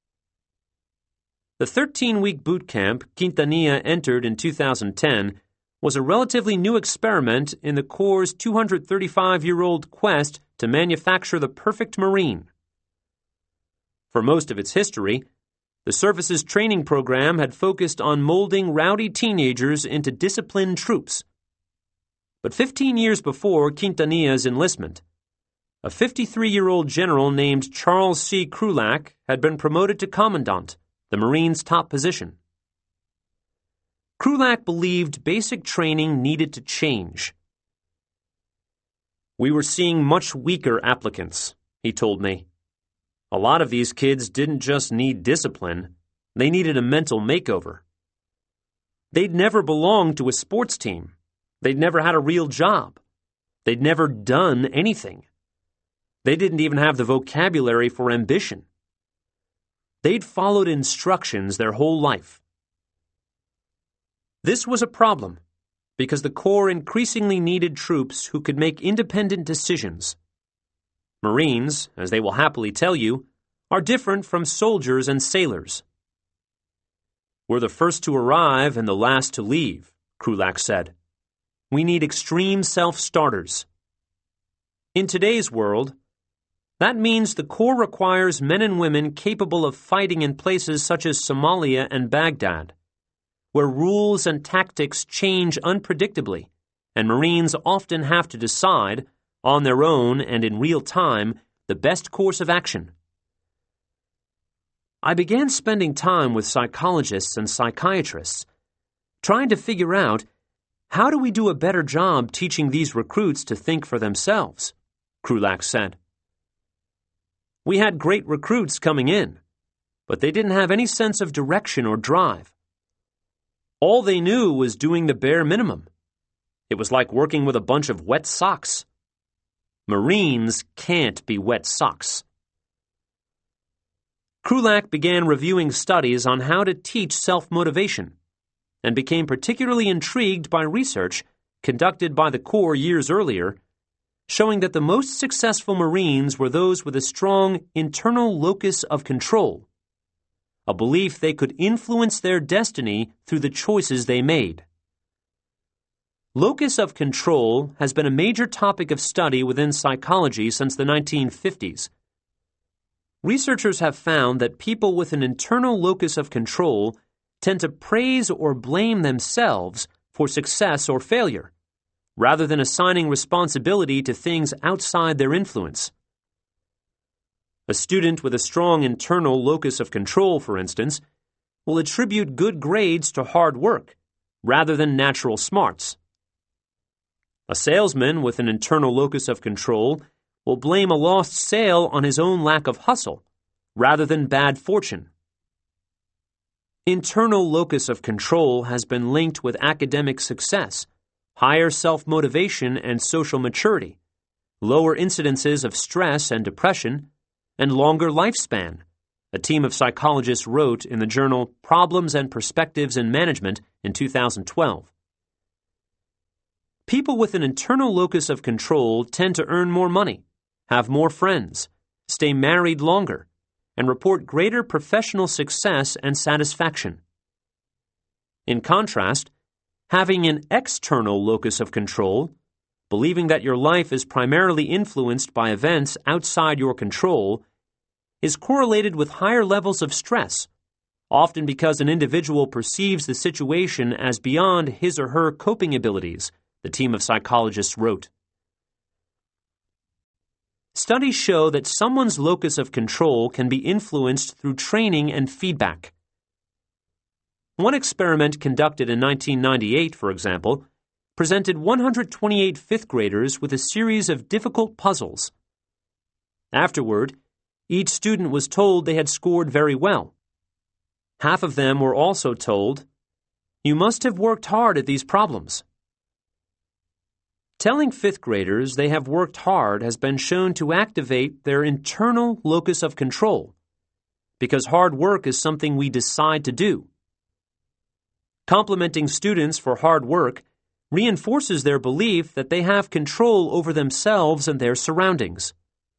S1: The 13-week boot camp Quintanilla entered in 2010 was a relatively new experiment in the Corps' 235-year-old quest to manufacture the perfect Marine. For most of its history, the service's training program had focused on molding rowdy teenagers into disciplined troops. But 15 years before Quintanilla's enlistment, a 53-year-old general named Charles C. Krulak had been promoted to commandant, the Marines' top position. Krulak believed basic training needed to change. We were seeing much weaker applicants, he told me. A lot of these kids didn't just need discipline, they needed a mental makeover. They'd never belonged to a sports team. They'd never had a real job. They'd never done anything. They didn't even have the vocabulary for ambition. They'd followed instructions their whole life. This was a problem, because the Corps increasingly needed troops who could make independent decisions. Marines, as they will happily tell you, are different from soldiers and sailors. We're the first to arrive and the last to leave, Krulak said. We need extreme self-starters. In today's world, that means the Corps requires men and women capable of fighting in places such as Somalia and Baghdad, where rules and tactics change unpredictably, and Marines often have to decide, on their own and in real time, the best course of action. I began spending time with psychologists and psychiatrists, trying to figure out, how do we do a better job teaching these recruits to think for themselves? Krulak said. We had great recruits coming in, but they didn't have any sense of direction or drive. All they knew was doing the bare minimum. It was like working with a bunch of wet socks. Marines can't be wet socks. Krulak began reviewing studies on how to teach self-motivation and became particularly intrigued by research conducted by the Corps years earlier, showing that the most successful Marines were those with a strong internal locus of control, a belief they could influence their destiny through the choices they made. Locus of control has been a major topic of study within psychology since the 1950s. Researchers have found that people with an internal locus of control tend to praise or blame themselves for success or failure, rather than assigning responsibility to things outside their influence. A student with a strong internal locus of control, for instance, will attribute good grades to hard work, rather than natural smarts. A salesman with an internal locus of control will blame a lost sale on his own lack of hustle, rather than bad fortune. Internal locus of control has been linked with academic success, higher self-motivation and social maturity, lower incidences of stress and depression, and longer lifespan, a team of psychologists wrote in the journal Problems and Perspectives in Management in 2012. People with an internal locus of control tend to earn more money, have more friends, stay married longer, and report greater professional success and satisfaction. In contrast, having an external locus of control, believing that your life is primarily influenced by events outside your control, is correlated with higher levels of stress, often because an individual perceives the situation as beyond his or her coping abilities, the team of psychologists wrote. Studies show that someone's locus of control can be influenced through training and feedback. One experiment conducted in 1998, for example, presented 128 fifth graders with a series of difficult puzzles. Afterward, each student was told they had scored very well. Half of them were also told, "You must have worked hard at these problems." Telling fifth graders they have worked hard has been shown to activate their internal locus of control, because hard work is something we decide to do. Complimenting students for hard work reinforces their belief that they have control over themselves and their surroundings.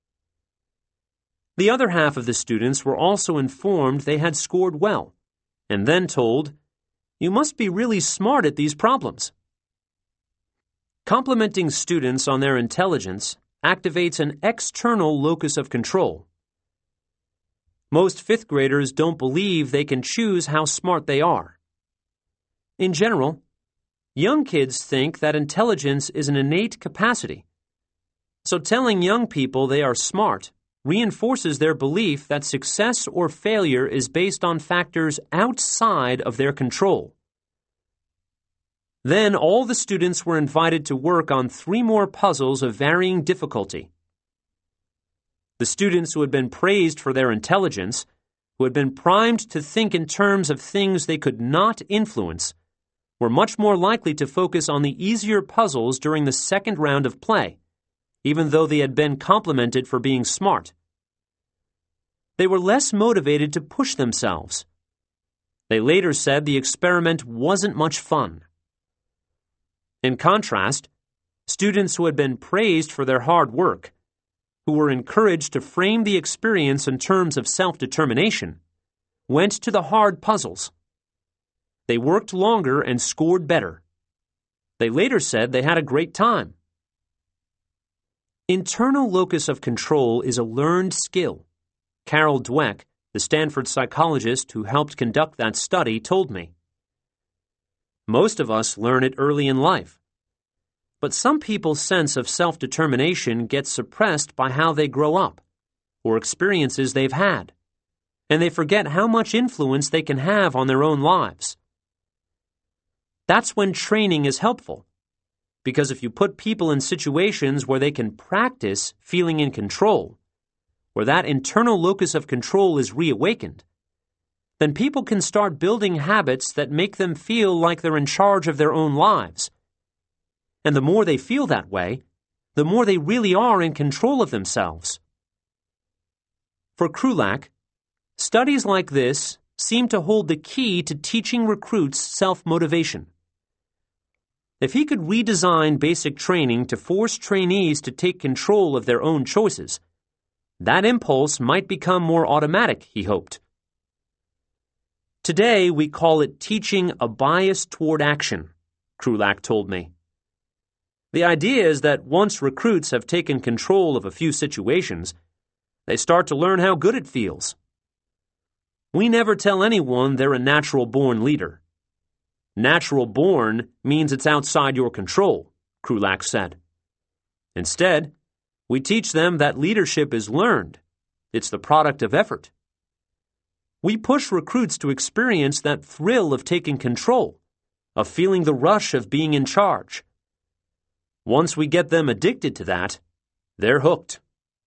S1: The other half of the students were also informed they had scored well, and then told, "You must be really smart at these problems." Complimenting students on their intelligence activates an external locus of control. Most fifth graders don't believe they can choose how smart they are. In general, young kids think that intelligence is an innate capacity. So telling young people they are smart reinforces their belief that success or failure is based on factors outside of their control. Then all the students were invited to work on 3 more puzzles of varying difficulty. The students who had been praised for their intelligence, who had been primed to think in terms of things they could not influence, were much more likely to focus on the easier puzzles during the second round of play, even though they had been complimented for being smart. They were less motivated to push themselves. They later said the experiment wasn't much fun. In contrast, students who had been praised for their hard work, who were encouraged to frame the experience in terms of self-determination, went to the hard puzzles. They worked longer and scored better. They later said they had a great time. Internal locus of control is a learned skill. Carol Dweck, the Stanford psychologist who helped conduct that study, told me. Most of us learn it early in life. But some people's sense of self-determination gets suppressed by how they grow up or experiences they've had, and they forget how much influence they can have on their own lives. That's when training is helpful, because if you put people in situations where they can practice feeling in control, where that internal locus of control is reawakened, then people can start building habits that make them feel like they're in charge of their own lives. And the more they feel that way, the more they really are in control of themselves. For Krulak, studies like this seem to hold the key to teaching recruits self-motivation. If he could redesign basic training to force trainees to take control of their own choices, that impulse might become more automatic, he hoped. Today, we call it teaching a bias toward action, Krulak told me. The idea is that once recruits have taken control of a few situations, they start to learn how good it feels. We never tell anyone they're a natural-born leader. Natural-born means it's outside your control, Krulak said. Instead, we teach them that leadership is learned. It's the product of effort. We push recruits to experience that thrill of taking control, of feeling the rush of being in charge. Once we get them addicted to that, they're hooked.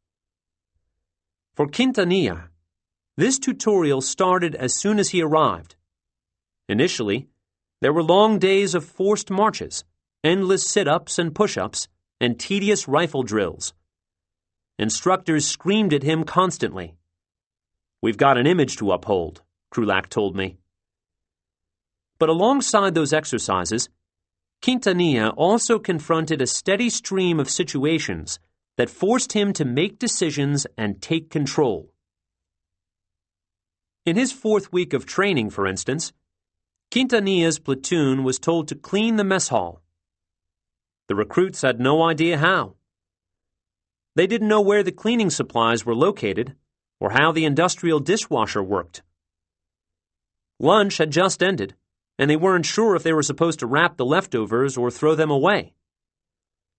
S1: For Quintanilla, this tutorial started as soon as he arrived. Initially, there were long days of forced marches, endless sit-ups and push-ups, and tedious rifle drills. Instructors screamed at him constantly. "We've got an image to uphold," Krulak told me. But alongside those exercises, Quintanilla also confronted a steady stream of situations that forced him to make decisions and take control. In his 4th week of training, for instance, Quintanilla's platoon was told to clean the mess hall. The recruits had no idea how. They didn't know where the cleaning supplies were located or how the industrial dishwasher worked. Lunch had just ended, and they weren't sure if they were supposed to wrap the leftovers or throw them away.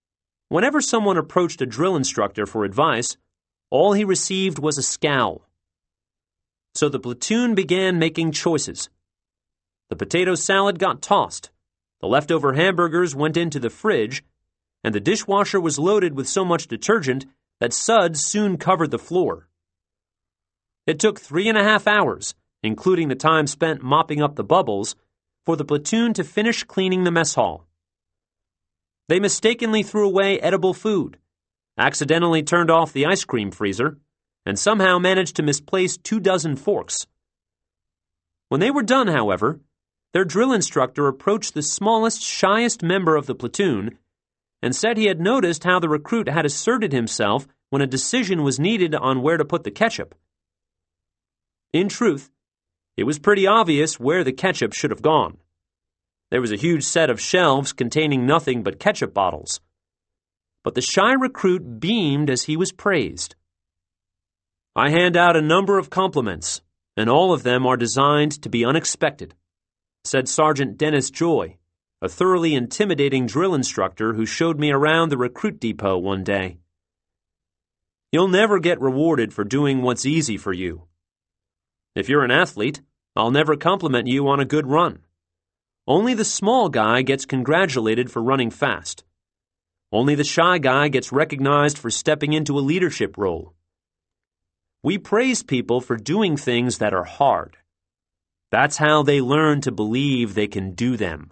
S1: Whenever someone approached a drill instructor for advice, all he received was a scowl. So the platoon began making choices. The potato salad got tossed, the leftover hamburgers went into the fridge, and the dishwasher was loaded with so much detergent that suds soon covered the floor. It took 3.5 hours, including the time spent mopping up the bubbles, for the platoon to finish cleaning the mess hall. They mistakenly threw away edible food, accidentally turned off the ice cream freezer, and somehow managed to misplace 24 forks. When they were done, however, their drill instructor approached the smallest, shyest member of the platoon and said he had noticed how the recruit had asserted himself when a decision was needed on where to put the ketchup. In truth, it was pretty obvious where the ketchup should have gone. There was a huge set of shelves containing nothing but ketchup bottles. But the shy recruit beamed as he was praised. I hand out a number of compliments, and all of them are designed to be unexpected, said Sergeant Dennis Joy, a thoroughly intimidating drill instructor who showed me around the recruit depot one day. You'll never get rewarded for doing what's easy for you. If you're an athlete, I'll never compliment you on a good run. Only the small guy gets congratulated for running fast. Only the shy guy gets recognized for stepping into a leadership role. We praise people for doing things that are hard. That's how they learn to believe they can do them.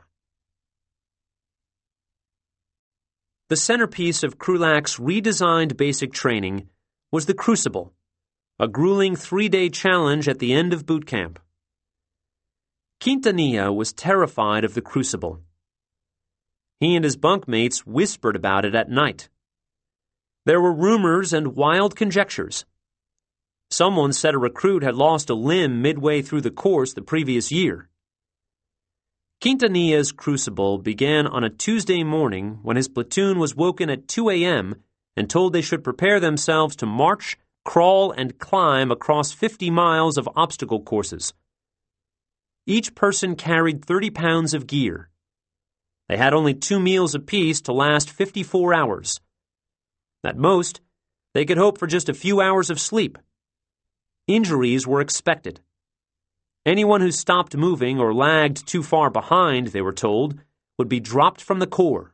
S1: The centerpiece of Krulak's redesigned basic training was the Crucible, a grueling 3-day challenge at the end of boot camp. Quintanilla was terrified of the Crucible. He and his bunkmates whispered about it at night. There were rumors and wild conjectures. Someone said a recruit had lost a limb midway through the course the previous year. Quintanilla's Crucible began on a Tuesday morning when his platoon was woken at 2 a.m. and told they should prepare themselves to march, crawl, and climb across 50 miles of obstacle courses. Each person carried 30 pounds of gear. They had only 2 meals apiece to last 54 hours. At most, they could hope for just a few hours of sleep. Injuries were expected. Anyone who stopped moving or lagged too far behind, they were told, would be dropped from the Corps.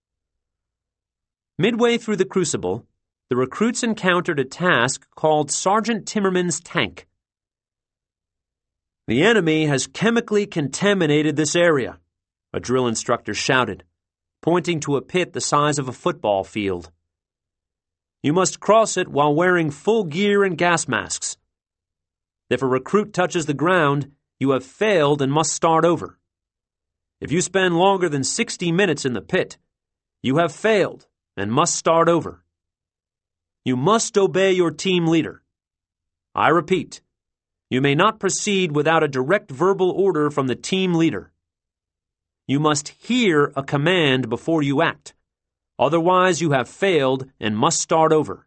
S1: Midway through the Crucible, the recruits encountered a task called Sergeant Timmerman's Tank. The enemy has chemically contaminated this area, a drill instructor shouted, pointing to a pit the size of a football field. You must cross it while wearing full gear and gas masks. If a recruit touches the ground, you have failed and must start over. If you spend longer than 60 minutes in the pit, you have failed and must start over. You must obey your team leader. I repeat, you may not proceed without a direct verbal order from the team leader. You must hear a command before you act. Otherwise, you have failed and must start over.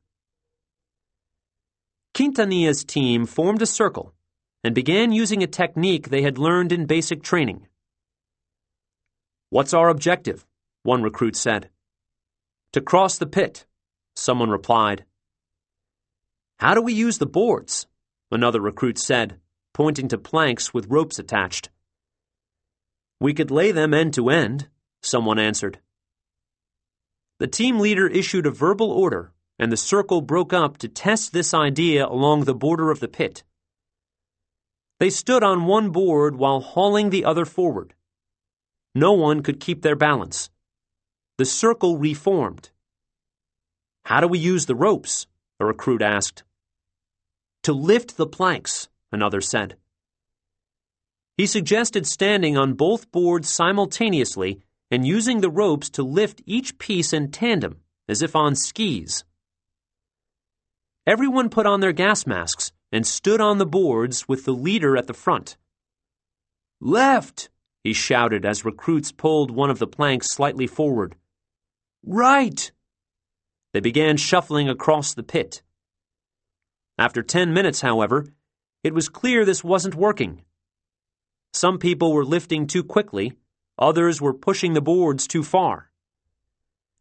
S1: Quintanilla's team formed a circle and began using a technique they had learned in basic training. What's our objective? One recruit said. To cross the pit, someone replied. How do we use the boards? Another recruit said, pointing to planks with ropes attached. We could lay them end to end, someone answered. The team leader issued a verbal order, and the circle broke up to test this idea along the border of the pit. They stood on one board while hauling the other forward. No one could keep their balance. The circle reformed. How do we use the ropes? A recruit asked. To lift the planks, another said. He suggested standing on both boards simultaneously and using the ropes to lift each piece in tandem, as if on skis. Everyone put on their gas masks and stood on the boards with the leader at the front. Left, he shouted as recruits pulled one of the planks slightly forward. Right! They began shuffling across the pit. After 10 minutes, however, it was clear this wasn't working. Some people were lifting too quickly, others were pushing the boards too far.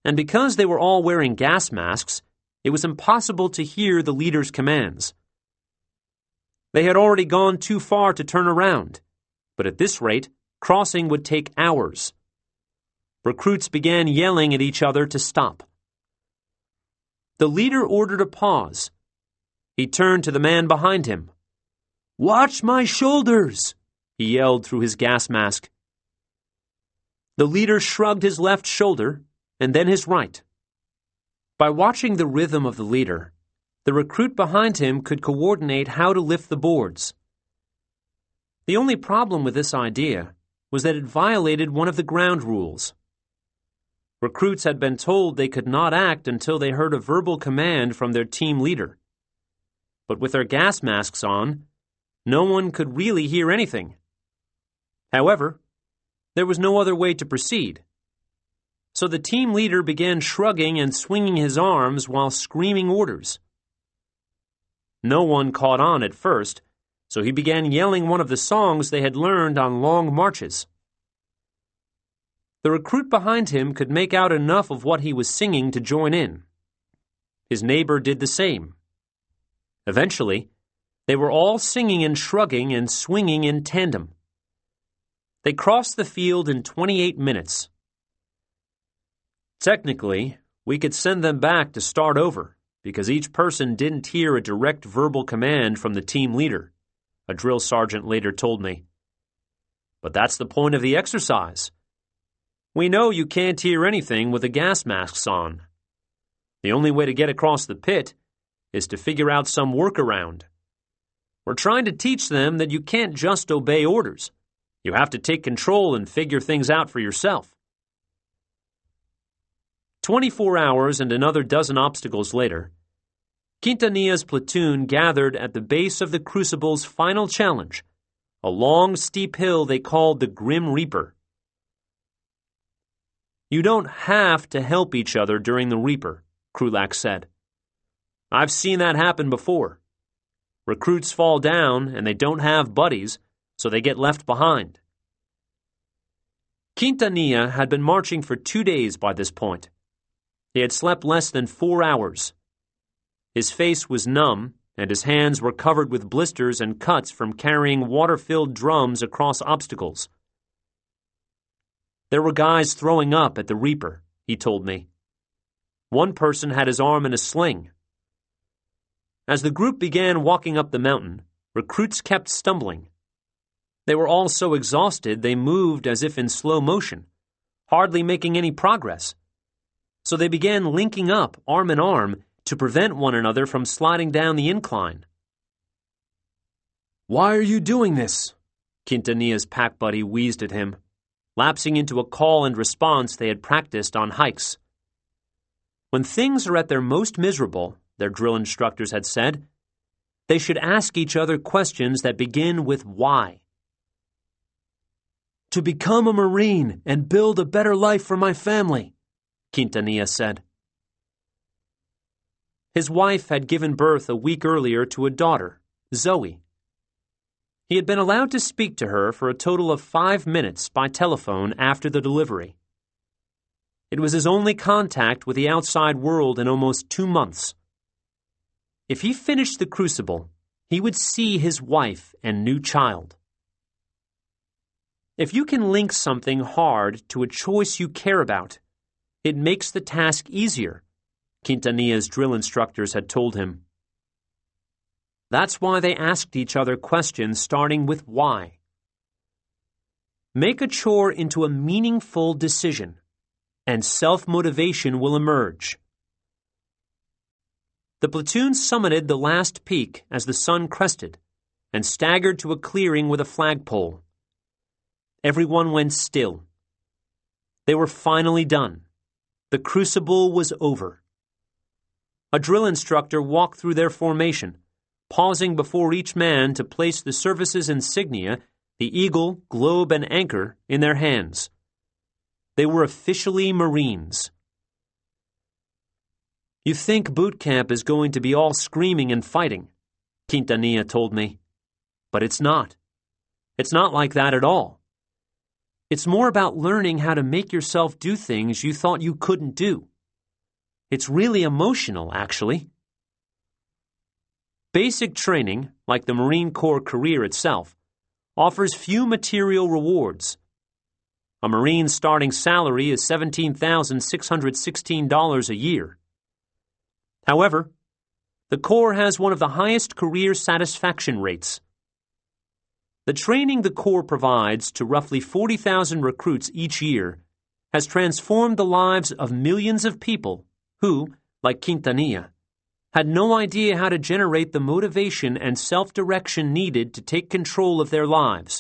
S1: And because they were all wearing gas masks, it was impossible to hear the leader's commands. They had already gone too far to turn around, but at this rate, crossing would take hours. Recruits began yelling at each other to stop. The leader ordered a pause. He turned to the man behind him. "Watch my shoulders!" he yelled through his gas mask. The leader shrugged his left shoulder and then his right. By watching the rhythm of the leader, the recruit behind him could coordinate how to lift the boards. The only problem with this idea was that it violated one of the ground rules. Recruits had been told they could not act until they heard a verbal command from their team leader. But with their gas masks on, no one could really hear anything. However, there was no other way to proceed. So the team leader began shrugging and swinging his arms while screaming orders. No one caught on at first, so he began yelling one of the songs they had learned on long marches. The recruit behind him could make out enough of what he was singing to join in. His neighbor did the same. Eventually, they were all singing and shrugging and swinging in tandem. They crossed the field in 28 minutes. Technically, we could send them back to start over because each person didn't hear a direct verbal command from the team leader, a drill sergeant later told me. But that's the point of the exercise. We know you can't hear anything with the gas masks on. The only way to get across the pit is to figure out some workaround. We're trying to teach them that you can't just obey orders. You have to take control and figure things out for yourself. 24 hours and another dozen obstacles later, Quintanilla's platoon gathered at the base of the Crucible's final challenge, a long, steep hill they called the Grim Reaper. You don't have to help each other during the Reaper, Krulak said. I've seen that happen before. Recruits fall down and they don't have buddies, so they get left behind. Quintanilla had been marching for 2 days by this point. He had slept less than 4 hours. His face was numb, and his hands were covered with blisters and cuts from carrying water-filled drums across obstacles. There were guys throwing up at the Reaper, he told me. One person had his arm in a sling. As the group began walking up the mountain, recruits kept stumbling. They were all so exhausted they moved as if in slow motion, hardly making any progress. So they began linking up arm in arm to prevent one another from sliding down the incline. "Why are you doing this?" Quintanilla's pack buddy wheezed at him, lapsing into a call and response they had practiced on hikes. When things are at their most miserable, their drill instructors had said, they should ask each other questions that begin with why. "To become a Marine and build a better life for my family," Quintanilla said. His wife had given birth a week earlier to a daughter, Zoe. He had been allowed to speak to her for a total of 5 minutes by telephone after the delivery. It was his only contact with the outside world in almost 2 months. If he finished the Crucible, he would see his wife and new child. If you can link something hard to a choice you care about, it makes the task easier, Quintanilla's drill instructors had told him. That's why they asked each other questions starting with why. Make a chore into a meaningful decision, and self-motivation will emerge. The platoon summited the last peak as the sun crested and staggered to a clearing with a flagpole. Everyone went still. They were finally done. The Crucible was over. A drill instructor walked through their formation, pausing before each man to place the service's insignia, the eagle, globe, and anchor, in their hands. They were officially Marines. You think boot camp is going to be all screaming and fighting, Quintanilla told me. But it's not. It's not like that at all. It's more about learning how to make yourself do things you thought you couldn't do. It's really emotional, actually. Basic training, like the Marine Corps career itself, offers few material rewards. A Marine's starting salary is $17,616 a year. However, the Corps has one of the highest career satisfaction rates. The training the Corps provides to roughly 40,000 recruits each year has transformed the lives of millions of people who, like Quintanilla, had no idea how to generate the motivation and self-direction needed to take control of their lives.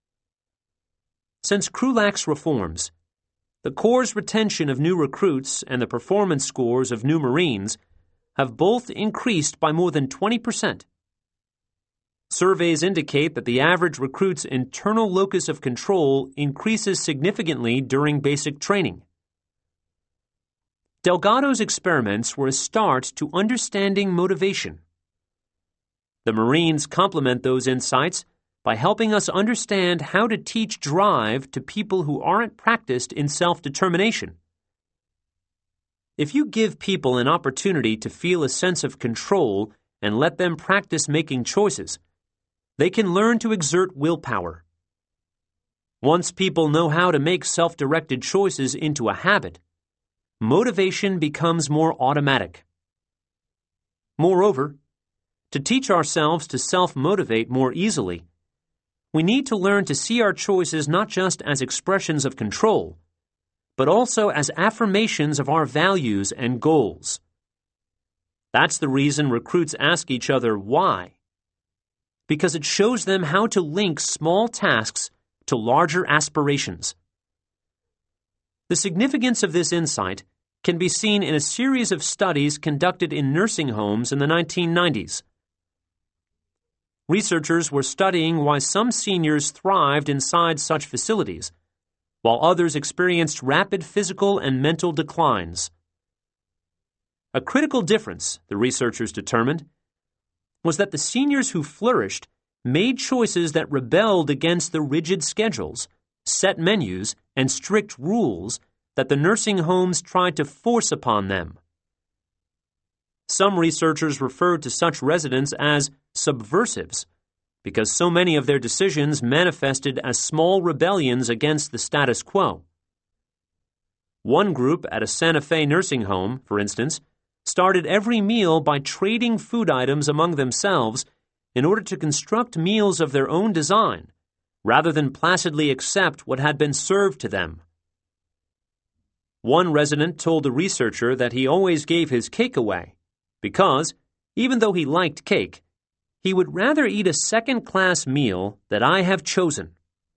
S1: Since Krulak's reforms, the Corps' retention of new recruits and the performance scores of new Marines have both increased by more than 20%. Surveys indicate that the average recruit's internal locus of control increases significantly during basic training. Delgado's experiments were a start to understanding motivation. The Marines complement those insights by helping us understand how to teach drive to people who aren't practiced in self-determination. If you give people an opportunity to feel a sense of control and let them practice making choices, they can learn to exert willpower. Once people know how to make self-directed choices into a habit, motivation becomes more automatic. Moreover, to teach ourselves to self-motivate more easily, we need to learn to see our choices not just as expressions of control, but also as affirmations of our values and goals. That's the reason recruits ask each other why, because it shows them how to link small tasks to larger aspirations. The significance of this insight can be seen in a series of studies conducted in nursing homes in the 1990s. Researchers were studying why some seniors thrived inside such facilities, while others experienced rapid physical and mental declines. A critical difference, the researchers determined, was that the seniors who flourished made choices that rebelled against the rigid schedules, set menus, and strict rules that the nursing homes tried to force upon them. Some researchers referred to such residents as subversives because so many of their decisions manifested as small rebellions against the status quo. One group at a Santa Fe nursing home, for instance, started every meal by trading food items among themselves in order to construct meals of their own design, rather than placidly accept what had been served to them. One resident told the researcher that he always gave his cake away because, even though he liked cake, he would rather eat a second-class meal that I have chosen.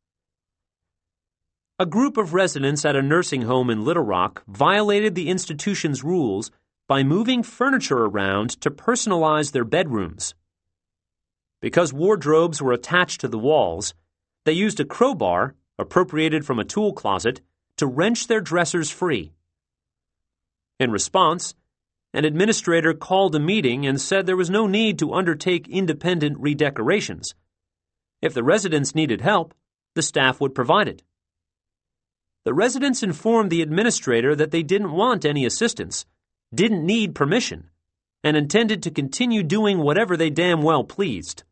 S1: A group of residents at a nursing home in Little Rock violated the institution's rules by moving furniture around to personalize their bedrooms. Because wardrobes were attached to the walls, they used a crowbar, appropriated from a tool closet, to wrench their dressers free. In response, an administrator called a meeting and said there was no need to undertake independent redecorations. If the residents needed help, the staff would provide it. The residents informed the administrator that they didn't want any assistance, didn't need permission, and intended to continue doing whatever they damn well pleased.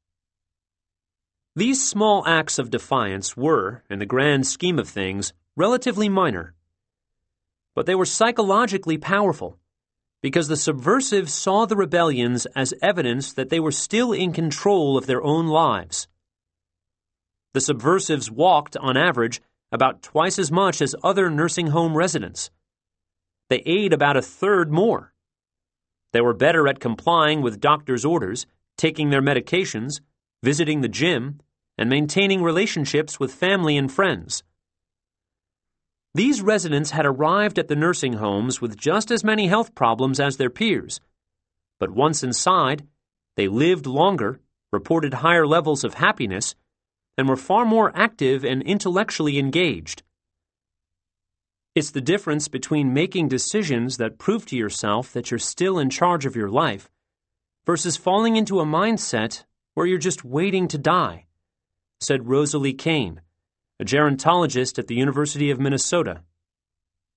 S1: These small acts of defiance were, in the grand scheme of things, relatively minor. But they were psychologically powerful, because the subversives saw the rebellions as evidence that they were still in control of their own lives. The subversives walked, on average, about twice as much as other nursing home residents. They ate about a third more. They were better at complying with doctors' orders, taking their medications, visiting the gym, and maintaining relationships with family and friends. These residents had arrived at the nursing homes with just as many health problems as their peers, but once inside, they lived longer, reported higher levels of happiness, and were far more active and intellectually engaged. It's the difference between making decisions that prove to yourself that you're still in charge of your life versus falling into a mindset where you're just waiting to die, said Rosalie Kane, a gerontologist at the University of Minnesota.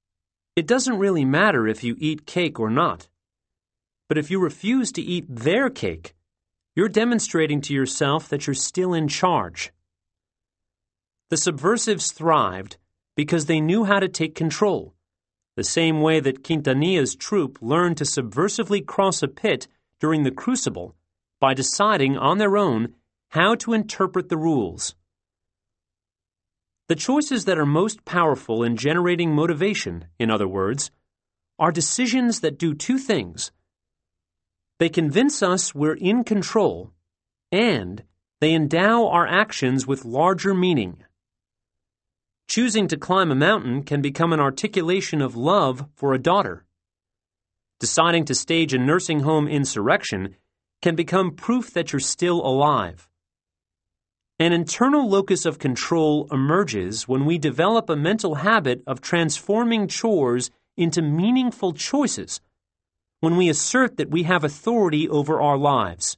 S1: It doesn't really matter if you eat cake or not. But if you refuse to eat their cake, you're demonstrating to yourself that you're still in charge. The subversives thrived because they knew how to take control, the same way that Quintanilla's troop learned to subversively cross a pit during the Crucible by deciding on their own how to interpret the rules. The choices that are most powerful in generating motivation, in other words, are decisions that do two things. They convince us we're in control, and they endow our actions with larger meaning. Choosing to climb a mountain can become an articulation of love for a daughter. Deciding to stage a nursing home insurrection can become proof that you're still alive. An internal locus of control emerges when we develop a mental habit of transforming chores into meaningful choices, when we assert that we have authority over our lives.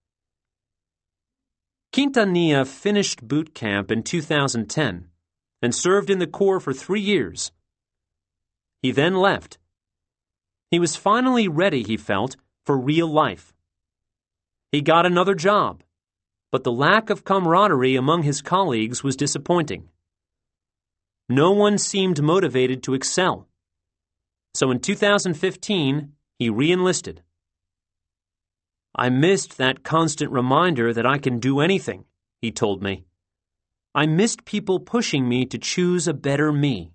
S1: Quintanilla finished boot camp in 2010 and served in the Corps for 3 years. He then left. He was finally ready, he felt, for real life. He got another job, but the lack of camaraderie among his colleagues was disappointing. No one seemed motivated to excel. So in 2015, he re-enlisted. "I missed that constant reminder that I can do anything," he told me. "I missed people pushing me to choose a better me."